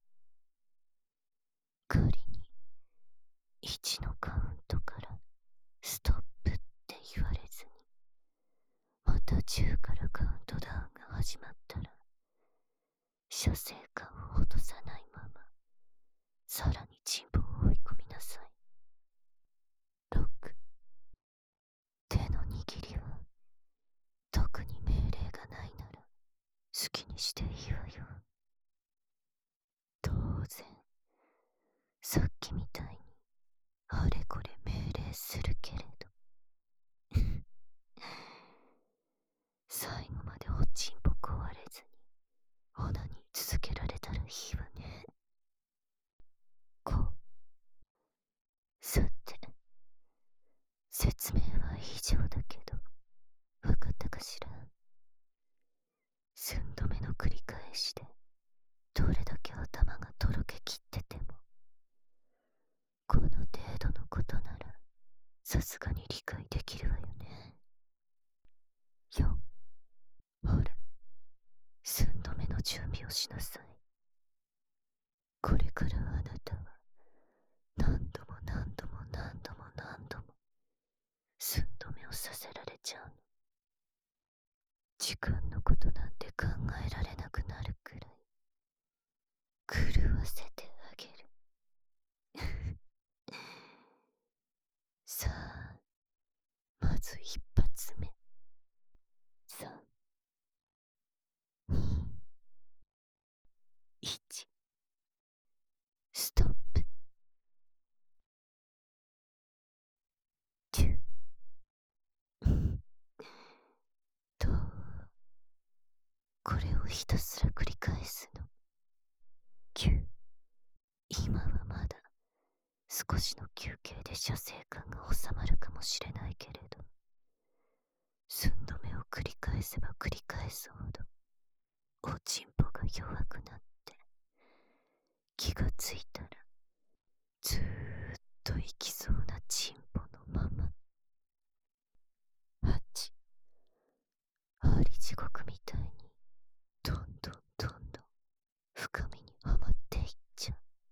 仮に1のカウントからストップって言われずに、また10からカウントダウンが始まったら射精感を落とさないままさらにチンポを追い込みなさい。6、手の握りは特に命令がないなら好きにしていいわよ。当然さっきみたいにあれこれ命令するけれど最後までおちんぽ壊れずにオナニー続けられたらいいわね。5、さて説明は以上だけどわかったかしら。寸止めの繰り返しでどれだけ頭がとろけきってても、この程度のことならさすがに理解できるわよね。4、ほら寸止めの準備をしなさい。これからあなたは何度も何度も何度も何度も寸止めをさせられちゃうの。時間のことなんて考えられなくなるくらい狂わせてあげるさあ、まず一発目。3、2、1、ストップ。10と、これをひたすら繰り返すの。9、今はまだ少しの休憩で射精感が収まるかもしれないけれど、寸止めを繰り返せば繰り返すほどおちんぽが弱くなって、気がついたらずーっと行きそうなチンポのまま。8、針地獄みたいにどんどんどんどん深みにはまっていっちゃ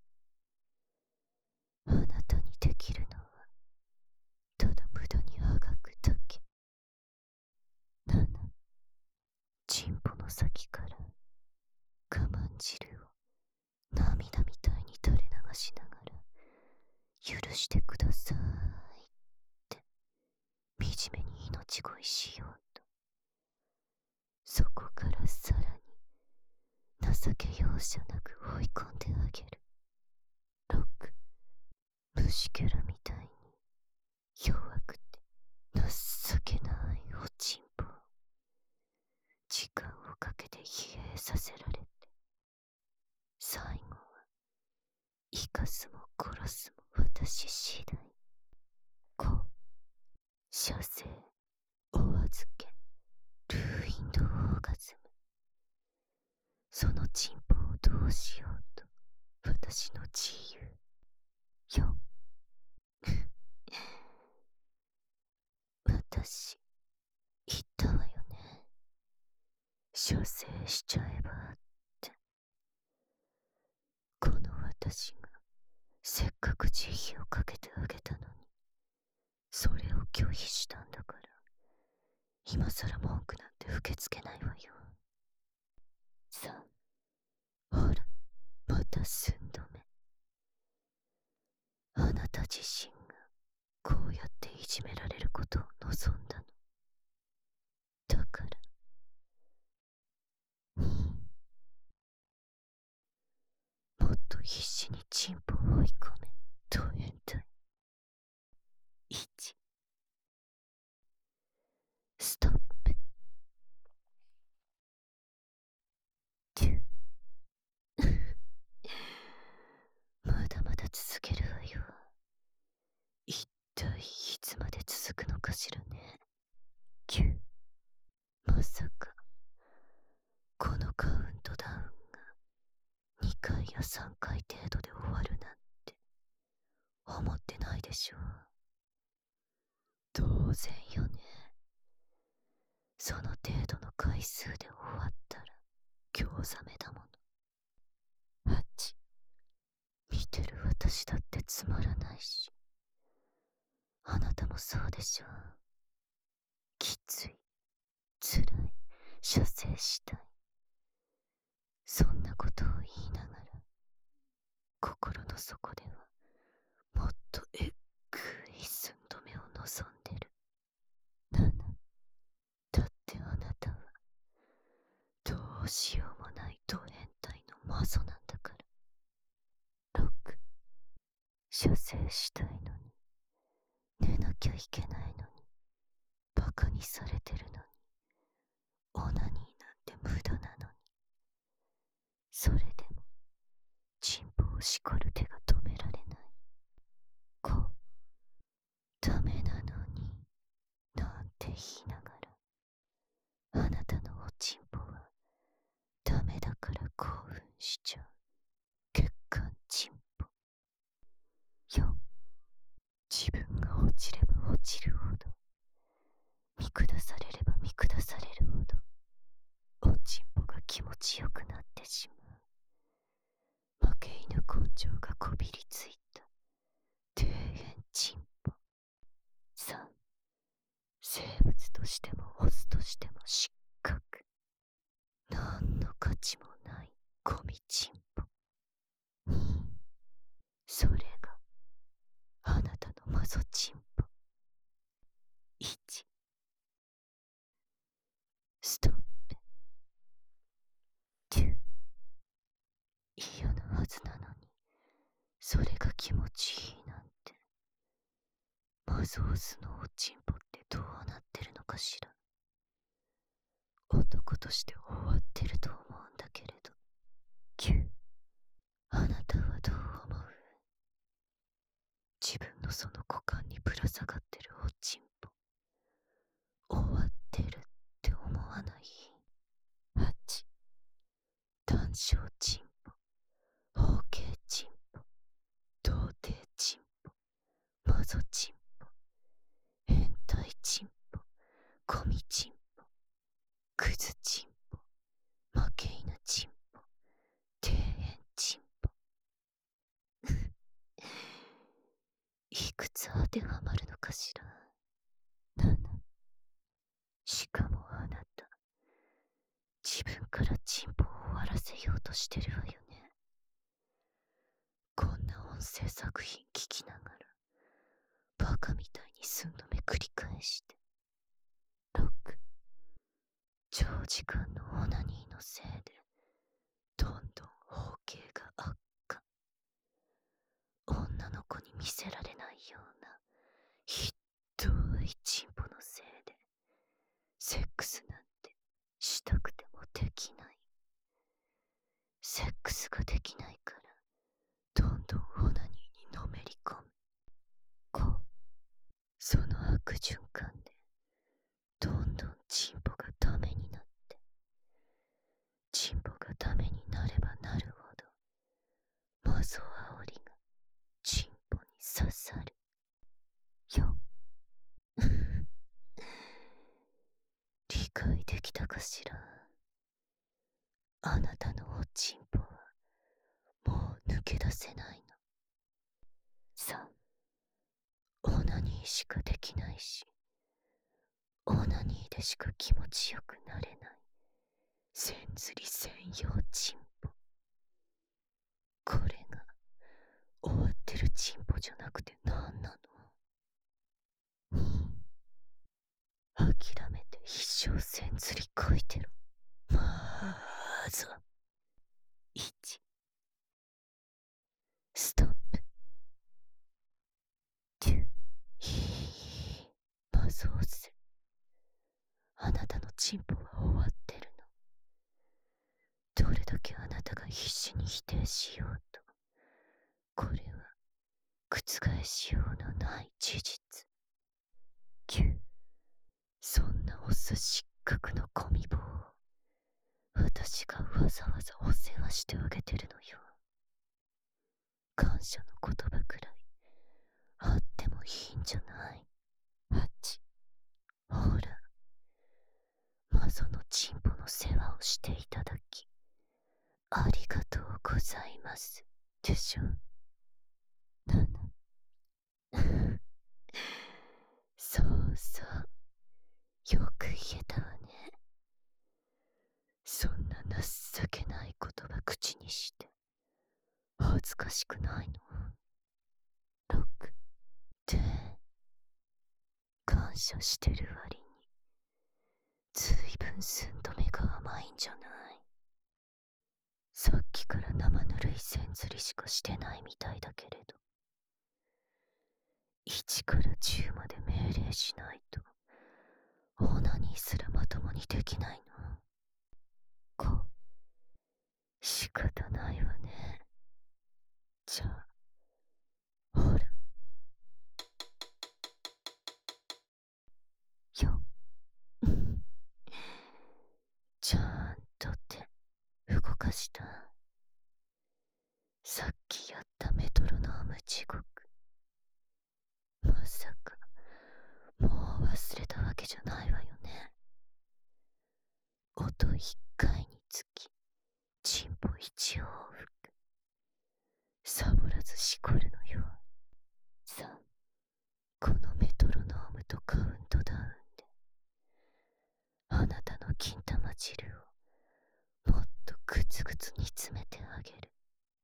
う。あなたにできるのはただ無駄にあがくだけ。7、チンポの先から我慢汁を涙みたいに垂れ流しながら許してくださいって惨めに命乞いしようと、そこからさらに情け容赦なく追い込んであげる。6、虫けらみたいに弱くて情けないおちんぽを時間をかけて疲弊させられて、最後は生かすも殺すも私次第。5、射精、お預け、ルーインドオーガズム。そのチンポをどうしようと私の自由。4、私言ったわよね。射精しちゃえばって。この私がせっかく慈悲をかけてあげたのに、それを拒否したんだから、今さら文句なんて受け付けないわよ。3、ほらまた寸止め。あなた自身がこうやっていじめられることを望んだのだから。2、 必死にチンポを追い込めと変態。1ストップ2まだまだ続けるわよ。一体いつまで続くのかしらね。9まさかこのカウントダウンが2回や3回程度で終わるなんて思ってないでしょう。当然よね。その程度の回数で終わったら興ざめだもの。8見てる私だってつまらないし、あなたもそうでしょう。きつい、つらい、射精したい、そんなことを言いながら心の底ではもっとえっぐい寸止めを望んでる。7だってあなたはどうしようもないド変態のマゾなんだから。6射精したいのに寝なきゃいけないのにバカにされてるのにオナニーなんて無駄なのに、それでもチンポをしこる手が止められない。5ダメなのになんて言いながらあなたのおちんぽはダメだから興奮しちゃう血管チンポ。4自分が落ちれば落ちるほど、見下されれば見下されるほどおちんぽが気持ちよくなってしまう負け犬根性がこびりついた底辺チンポ。3生物としてもオスとしても失格、なんの価値もないゴミチンポ。2それがあなたのマゾチンポ。1ストップ2嫌なはずなのにそれが気持ちいいなんて。マゾオスのおちんぽってどうなってるのかしら。男として終わってると思うんだけれど。9あなたはどう思う？自分のその股間にぶら下がってるおちんぽ終わってるって思わない？ 8単小チンポ、包茎チンポ、童貞チンポ、マゾチンポ、変態チンポ、ゴミチンポ、クズチンポ、負け犬チンポ、底辺チンポいくつ当てはまるのかしら。7しかもあなた自分からチンポを終わらせようとしてるわよね。こんな音声作品聞きながらバカみたいに寸止め繰り返して。6長時間のオナニーのせいでどんどん包茎が悪化、女の子に見せられないようなひどいチンポのせいでセックスなんてしたくてもできない。セックスができないからどんどんオナニーにのめり込む。5その悪循環でどんどんチンポがダメになって、チンポがダメになればなるほどマゾあおりがチンポに刺さる。4理解できたかしら。あなたのおちんぽはもう抜け出せないの。3オナニーしかできないしオナニーでしか気持ちよくなれない千釣り専用チンポ。これが終わってるチンポじゃなくて何なの？ 2諦めて一生千釣りこいてろまず1 チンポは終わってるの。どれだけあなたが必死に否定しようと、これは覆しようのない事実。9、そんなオス失格のコミ棒を私がわざわざお世話してあげてるのよ。感謝の言葉くらいあってもいいんじゃない。8、ほら、マゾのチンポの世話をしていただきありがとうございますでしょ。7、そうそう、よく言えたわね。そんな情けない言葉口にして恥ずかしくないの。6で、感謝してる割にずいぶん寸止めが甘いんじゃない。さっきから生ぬるい線ずりしかしてないみたいだけれど、1から10まで命令しないとオーナニーすらまともにできないの。5、仕方ないわね。じゃあほら。4、ちゃんと手動かした。さっきやったメトロノーム地獄、まさかもう忘れたわけじゃないわよね。音1回につきチンポ1往復、サボらずしこるのよ。さあ、このメトロノームとカウントダウンであなたの金玉汁をもっとグツグツ煮詰めてあげる。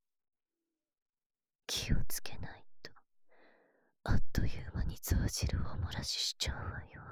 気をつけないとあっという間にザー汁をお漏らししちゃうわよ。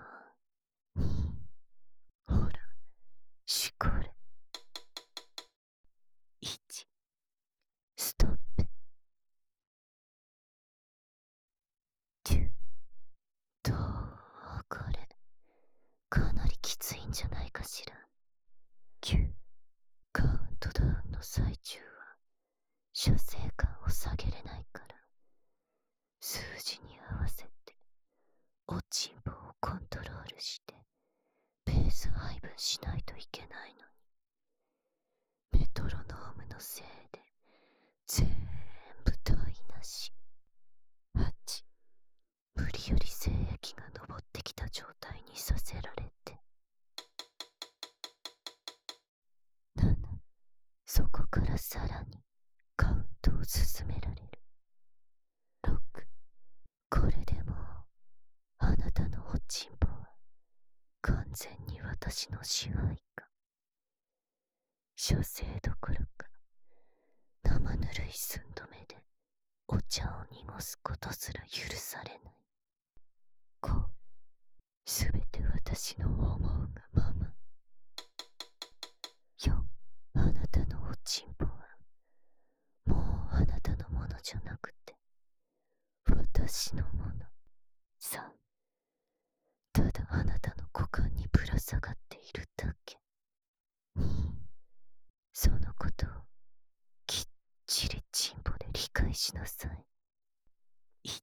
ほら、しこれ。1、ストップ。2、どうこれ、かなりきついんじゃないかしら。9、カウントダウンの最中は射精感を下げれないから、数字に合わせておちんぽをコントロールしてペース配分しないといけないのに、メトロノームのせいで全部台無し。8、無理やり精液が上ってきた状態にさせられて。7、そこからさらにカウントを進められる。6、これでもうあなたのおちんぽは完全に私の支配下。射精どころか生ぬるい寸止めでお茶を濁すことすら許されない。5、すべて私の思うがまま。4、あなたのおちんぽはもうあなたのものじゃなくて私のもの。3、ただあなたの股間にぶら下がっているだけ。2、そのことをきっちりチンポで理解しなさい。1、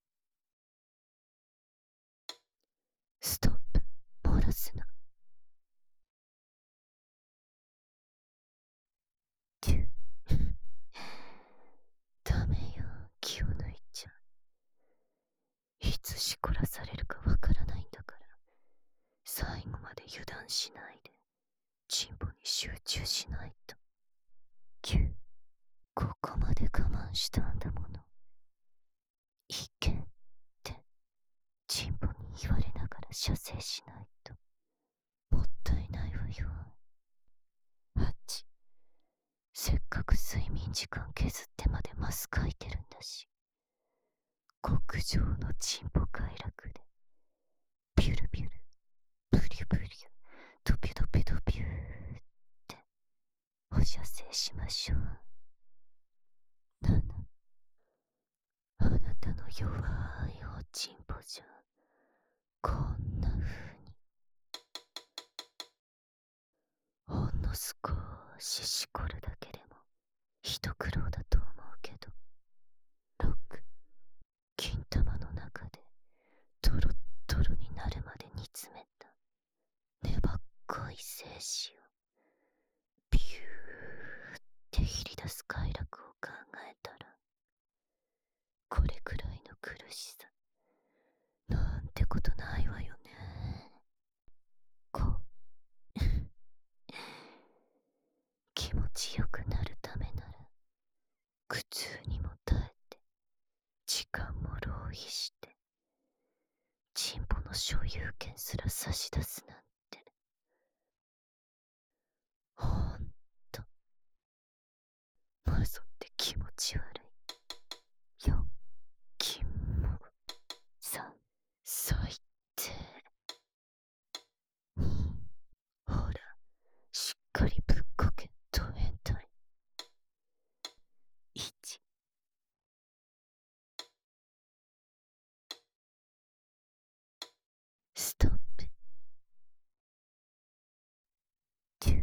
ストップ、漏らすな。2、ダメよ、気を抜いちゃ。いつしこらされるかわからないんだから、最後まで油断しないでチンポに集中しないと。9、ここまで我慢したんだもの。いけってチンポに言われながら射精しないともったいないわよ。8、せっかく睡眠時間削ってまでマス書いてるんだし、極上のチンポ快楽でビュルビュルブリュブリュドピュドピュドピューってお射精しましょう。7、あなたの弱いおちんぽじゃこんな風にの少ししこるだけでも一苦労だと思うけど、6、金玉の中でトロットロになるまで煮詰めた粘っこい精子をビューってひり出す快楽を考えたら、これくらいの苦しさなんてことないわよね。こう気持ちよくなるためなら苦痛にも耐えて時間も浪費してチンポの所有権すら差し出すなんて、ほんとまぞって気持ち悪い。4、金も3、最低。2、ほらしっかりぶっこけド変態。1、ストップ。2、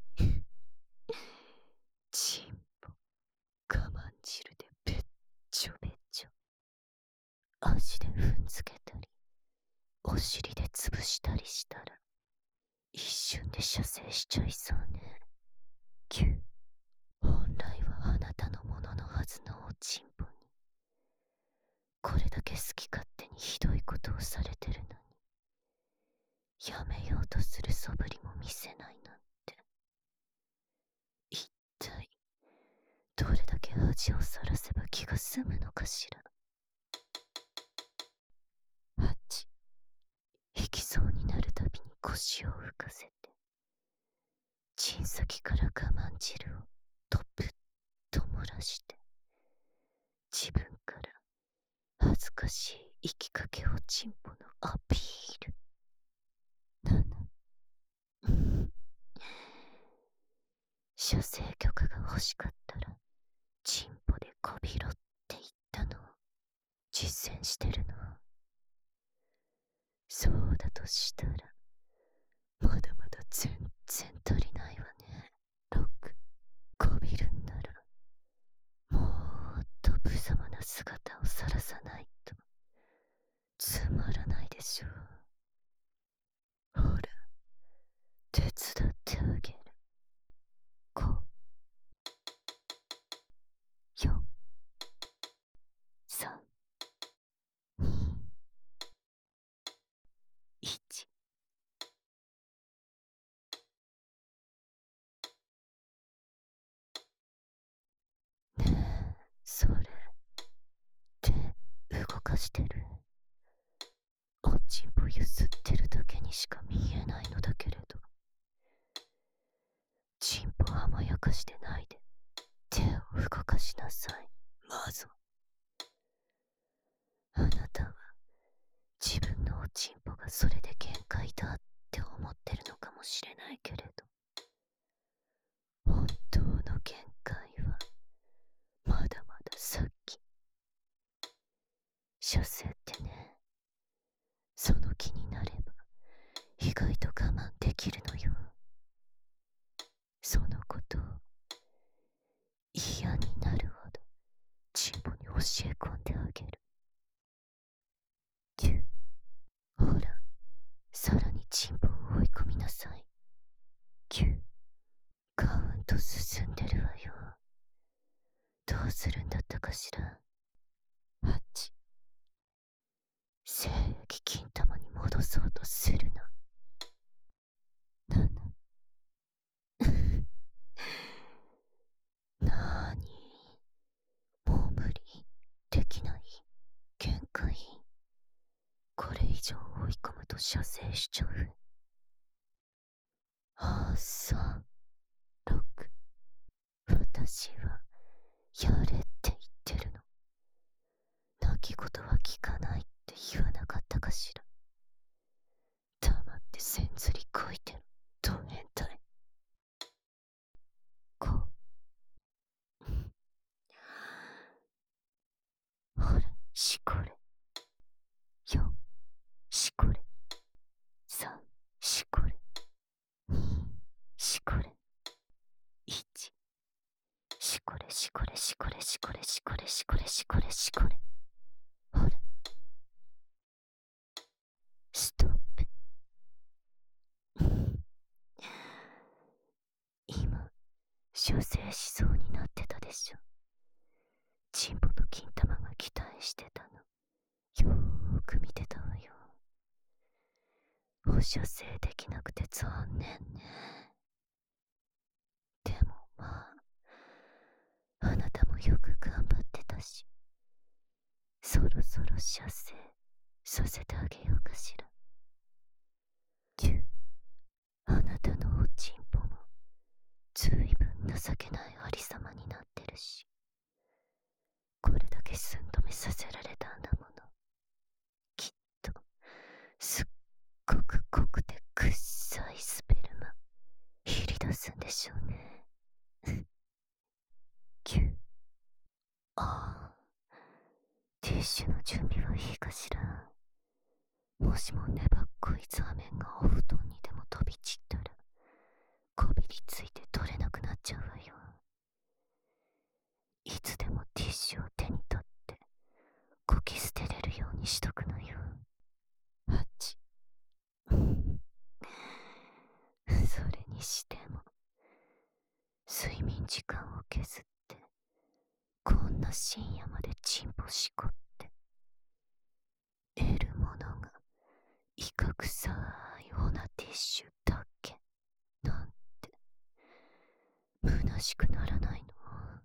チンポ我慢汁でべっちょべっちょ、足で踏んづけたりお尻で潰したりしたら一瞬で射精しちゃいそうね。9、本来はあなたのもののはずのおちんぽにこれだけ好き勝手にひどいことをされてるのにやめようとする素振りも見せないなんて、一体どれだけ恥をさらせば気が済むのかしら。8、引きそうになるたびに腰を浮かせてチン先から我慢汁をとぷっと漏らして自分から恥ずかしい生きかけおちんぽのアピール。7、射精許可が欲しかったらチンポでこびろって言ったのを実践してるの。そうだとしたらまだまだ全然足りないわね。6、こびるんならもっと無様な姿をさらさないとつまらないでしょう。ほら手伝ってあげる。5、4、3、2、1。ねえ、それ手動かしてる？おちんぽゆすってるだけにしか見えないのだけれど、ちんぽ甘やかしてないで手を動かしなさい。まずあなたは自分のおちんぽがそれで限界だって思ってるのかもしれないけれど、本当の限界はまだまだ先。射精ってね、その気になれば意外と我慢できるのよ。そのことを嫌になるほどチンポに教え込んであげる。10、ほらさらにチンポを追い込みなさい。9、カウント進んでるわよ。どうするんだったかしら。8、精液金玉に戻そうとするな。7、なーに、もう無理、できない、限界。これ以上追い込むと射精しちゃう。3、6、私はやれって言ってるの。泣き言は聞かないって言わなかったかしら。黙ってせんずりこいてるド変態。5、ほらしこれ。4、しこれ。3、しこれ。2、しこれ。 しこれしこれしこれ。ほら。ストップ。今、射精しそうになってたでしょ。チンポと金玉が期待してたの。よーく見てたわよ。お射精できなくて残念ね。でもまあ、あなたもよく頑張ってたし、そろそろ射精させてあげようかしら。あなたのおちんぽもずいぶん情けないありさまになってるし、これだけ寸止めさせられたんだもの。きっとすっごく濃くてくっさいスペルマひり出すんでしょうね。ああ、ティッシュの準備はいいかしら。もしも粘っこい座面がお布団にでも飛び散ったら、こびりついて取れなくなっちゃうわよ。いつでもティッシュを手に取ってこき捨てれるようにしとくのよ。あっち。それにしても睡眠時間を削ってこんな深夜までチンポしこって得るものがいかくさいオナティッシュだけなんて虚しくならないの。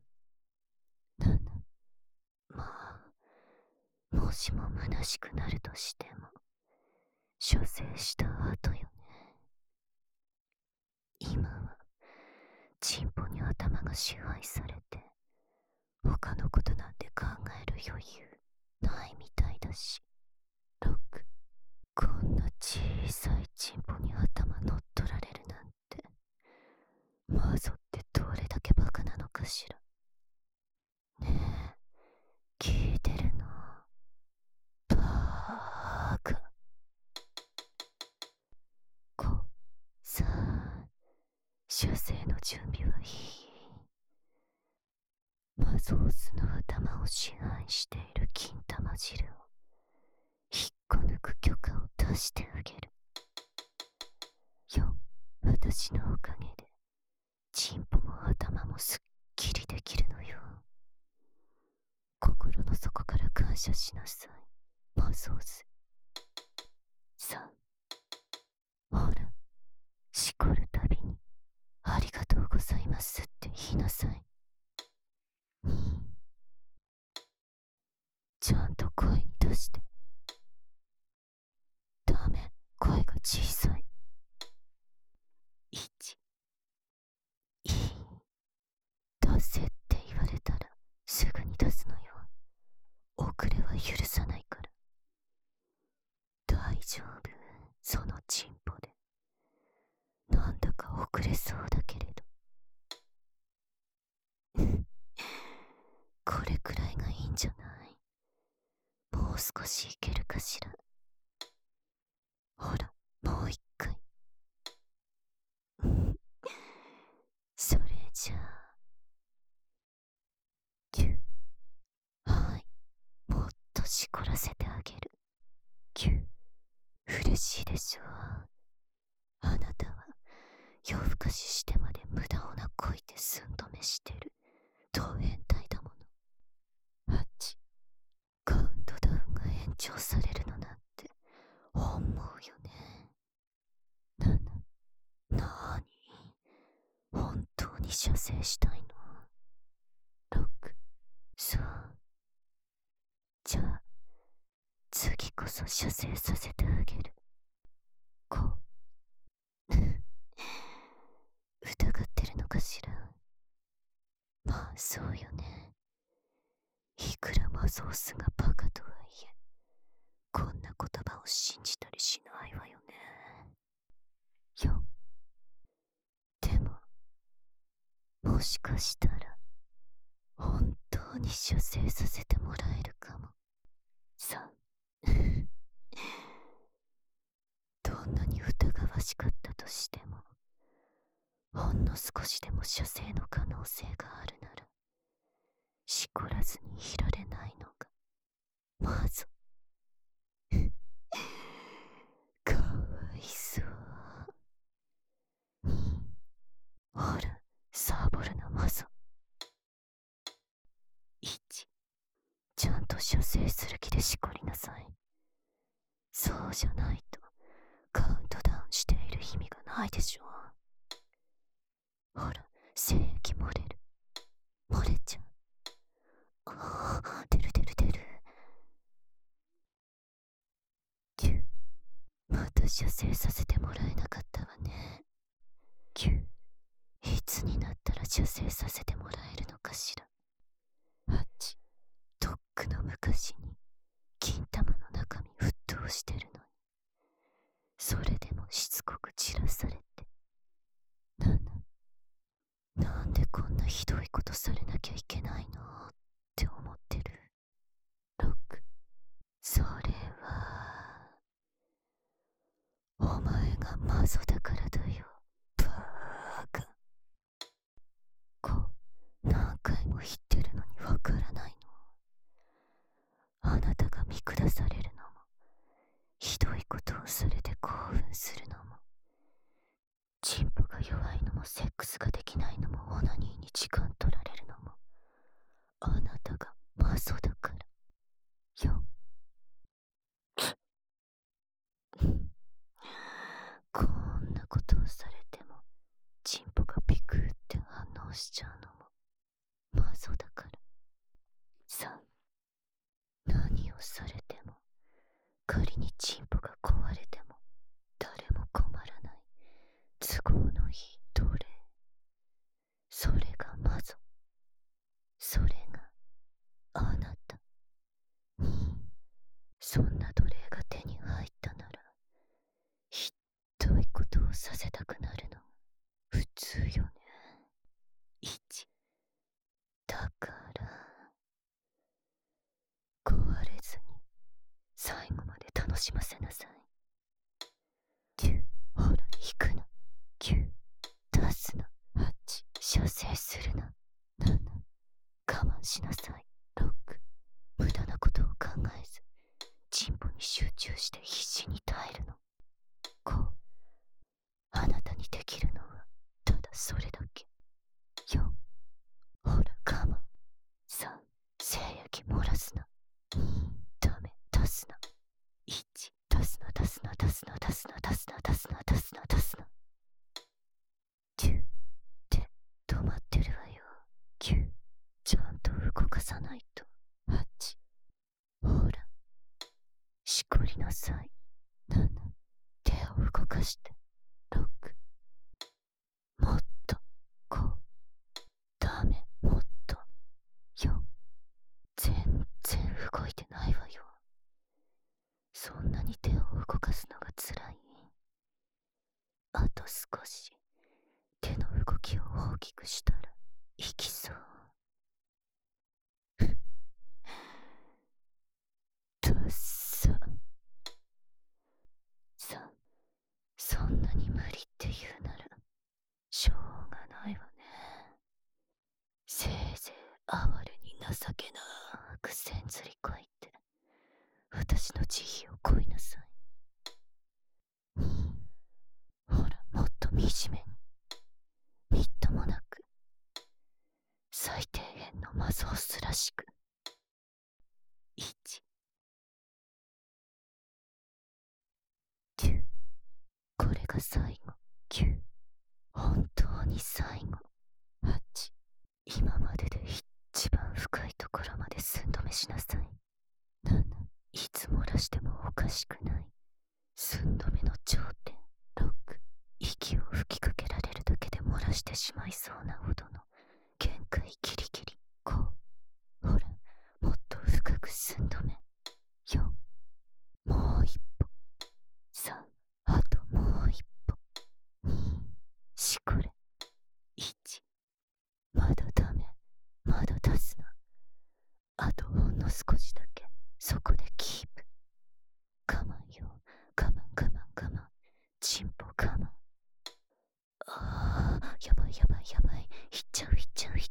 まあ、もしも虚しくなるとしても射精した後よね。今はチンポに頭が支配されて他のことなんて考える余裕ないみたいだし。ロック、こんな小さいチンポに頭乗っ取られるなんて、マゾってどれだけバカなのかしら。ねえ、聞いてるの？バーカ。さあ、射精の準備はいい？マゾースの頭を支配している金玉汁を引っこ抜く許可を出してあげるよ。私のおかげでチンポも頭もすっきりできるのよ。心の底から感謝しなさい、マゾース。さあ、ほら、しこるたびにありがとうございますって言いなさい。ちゃんと声に出して。ダメ、声が小さい。1、いい、出せって言われたらすぐに出すのよ。遅れは許さないから。大丈夫、そのチンポで。なんだか遅れそうだけれど。これくらいがいいんじゃない？もう少しいけるかしら。ほら、もう一回。それじゃあ、はい、もっとしこらせてあげる。嬉しいでしょう。あなたは夜更かししてまで無駄をなこいて寸止めしてる同変態だもの。カウントダウンが延長されるのなんて思うよね。なに、本当に射精したいの？6、そう。じゃあ次こそ射精させてあげる。5。疑ってるのかしら。まあそうよね。いくらマゾースがバカとはいえ、こんな言葉を信じたりしないわよね。でも、もしかしたら本当に射精させてもらえるかも。どんなに疑わしかったとしても、ほんの少しでも射精の可能性があるならしこらずにいられないのがまずかわいそうにほらサボるなマゾ1ちゃんと射精する気でしこりなさい。そうじゃないとカウントダウンしている意味がないでしょう。ほら精液漏れる漏れちゃう。ああ出る出る出る。9また射精させてもらえなかったわね。9いつになったら射精させてもらえるのかしら。8とっくの昔に金玉の中身沸騰してるのにそれでもしつこく散らされて。7なんでこんなひどいことされなきゃいけないのって思ってる。6それはお前がマゾだからだよバーカ。5何回も言ってるのにわからないの。あなたが見下されるのもひどいことをされて興奮するのもチンポが弱いのもセックスができないのもオナニーに時間取られるのもあなたがマゾだからよ。こんなことをされてもチンポがピクって反応しちゃうのもマゾだから。3何をされても仮にチンポが壊れても誰も困らない都合のいい奴隷。それがマゾそれがあなたにそんな奴隷が手に入ったならひどいことをさせたくなるのが普通よね。1だから壊れずに最後まで楽しませなさい。9ほら引くな。9出すな。8射精するな。7我慢しなさい。6無駄なことを考えずチンポに集中して必死に耐えるの。5あなたにできるのはただそれだけ。4ほら我慢。3精液漏らすな。2ダメ出すな。1出すな出すな出すな出すな出すな出すな出すな出すな。10で止まってるわよ。9ちゃんと動かさないと。8ほらしこりなさい。7手を動かして。6もっと。5ダメもっと。4全然動いてないわよ。そんなに手を動かすのがつらい。あと少し手の動きを大きくしたらいきそう。ダッサ。そんなに無理って言うならしょうがないわね。せいぜい哀れに情けなくせんずりこいて私の慈悲をこいなさい。ほらもっと惨めにみっともなく最低限のマゾースらしく。1 9これが最後。9本当に最後。8今までで一番深いところまで寸止めしなさい。7いつ漏らしてもおかしくない寸止めの頂点。6息を吹きかけられるだけで漏らしてしまいそうなほどの限界ギリギリ。5ほらもっと深く寸止め。4もう一歩。3あともう一歩。2しこれ。1まだダメまだ出すな。あとほんの少しだけそこでキープ。我慢よ我慢我慢我慢チンポ我慢。あーやばいやばいやばいいっちゃういっちゃういっ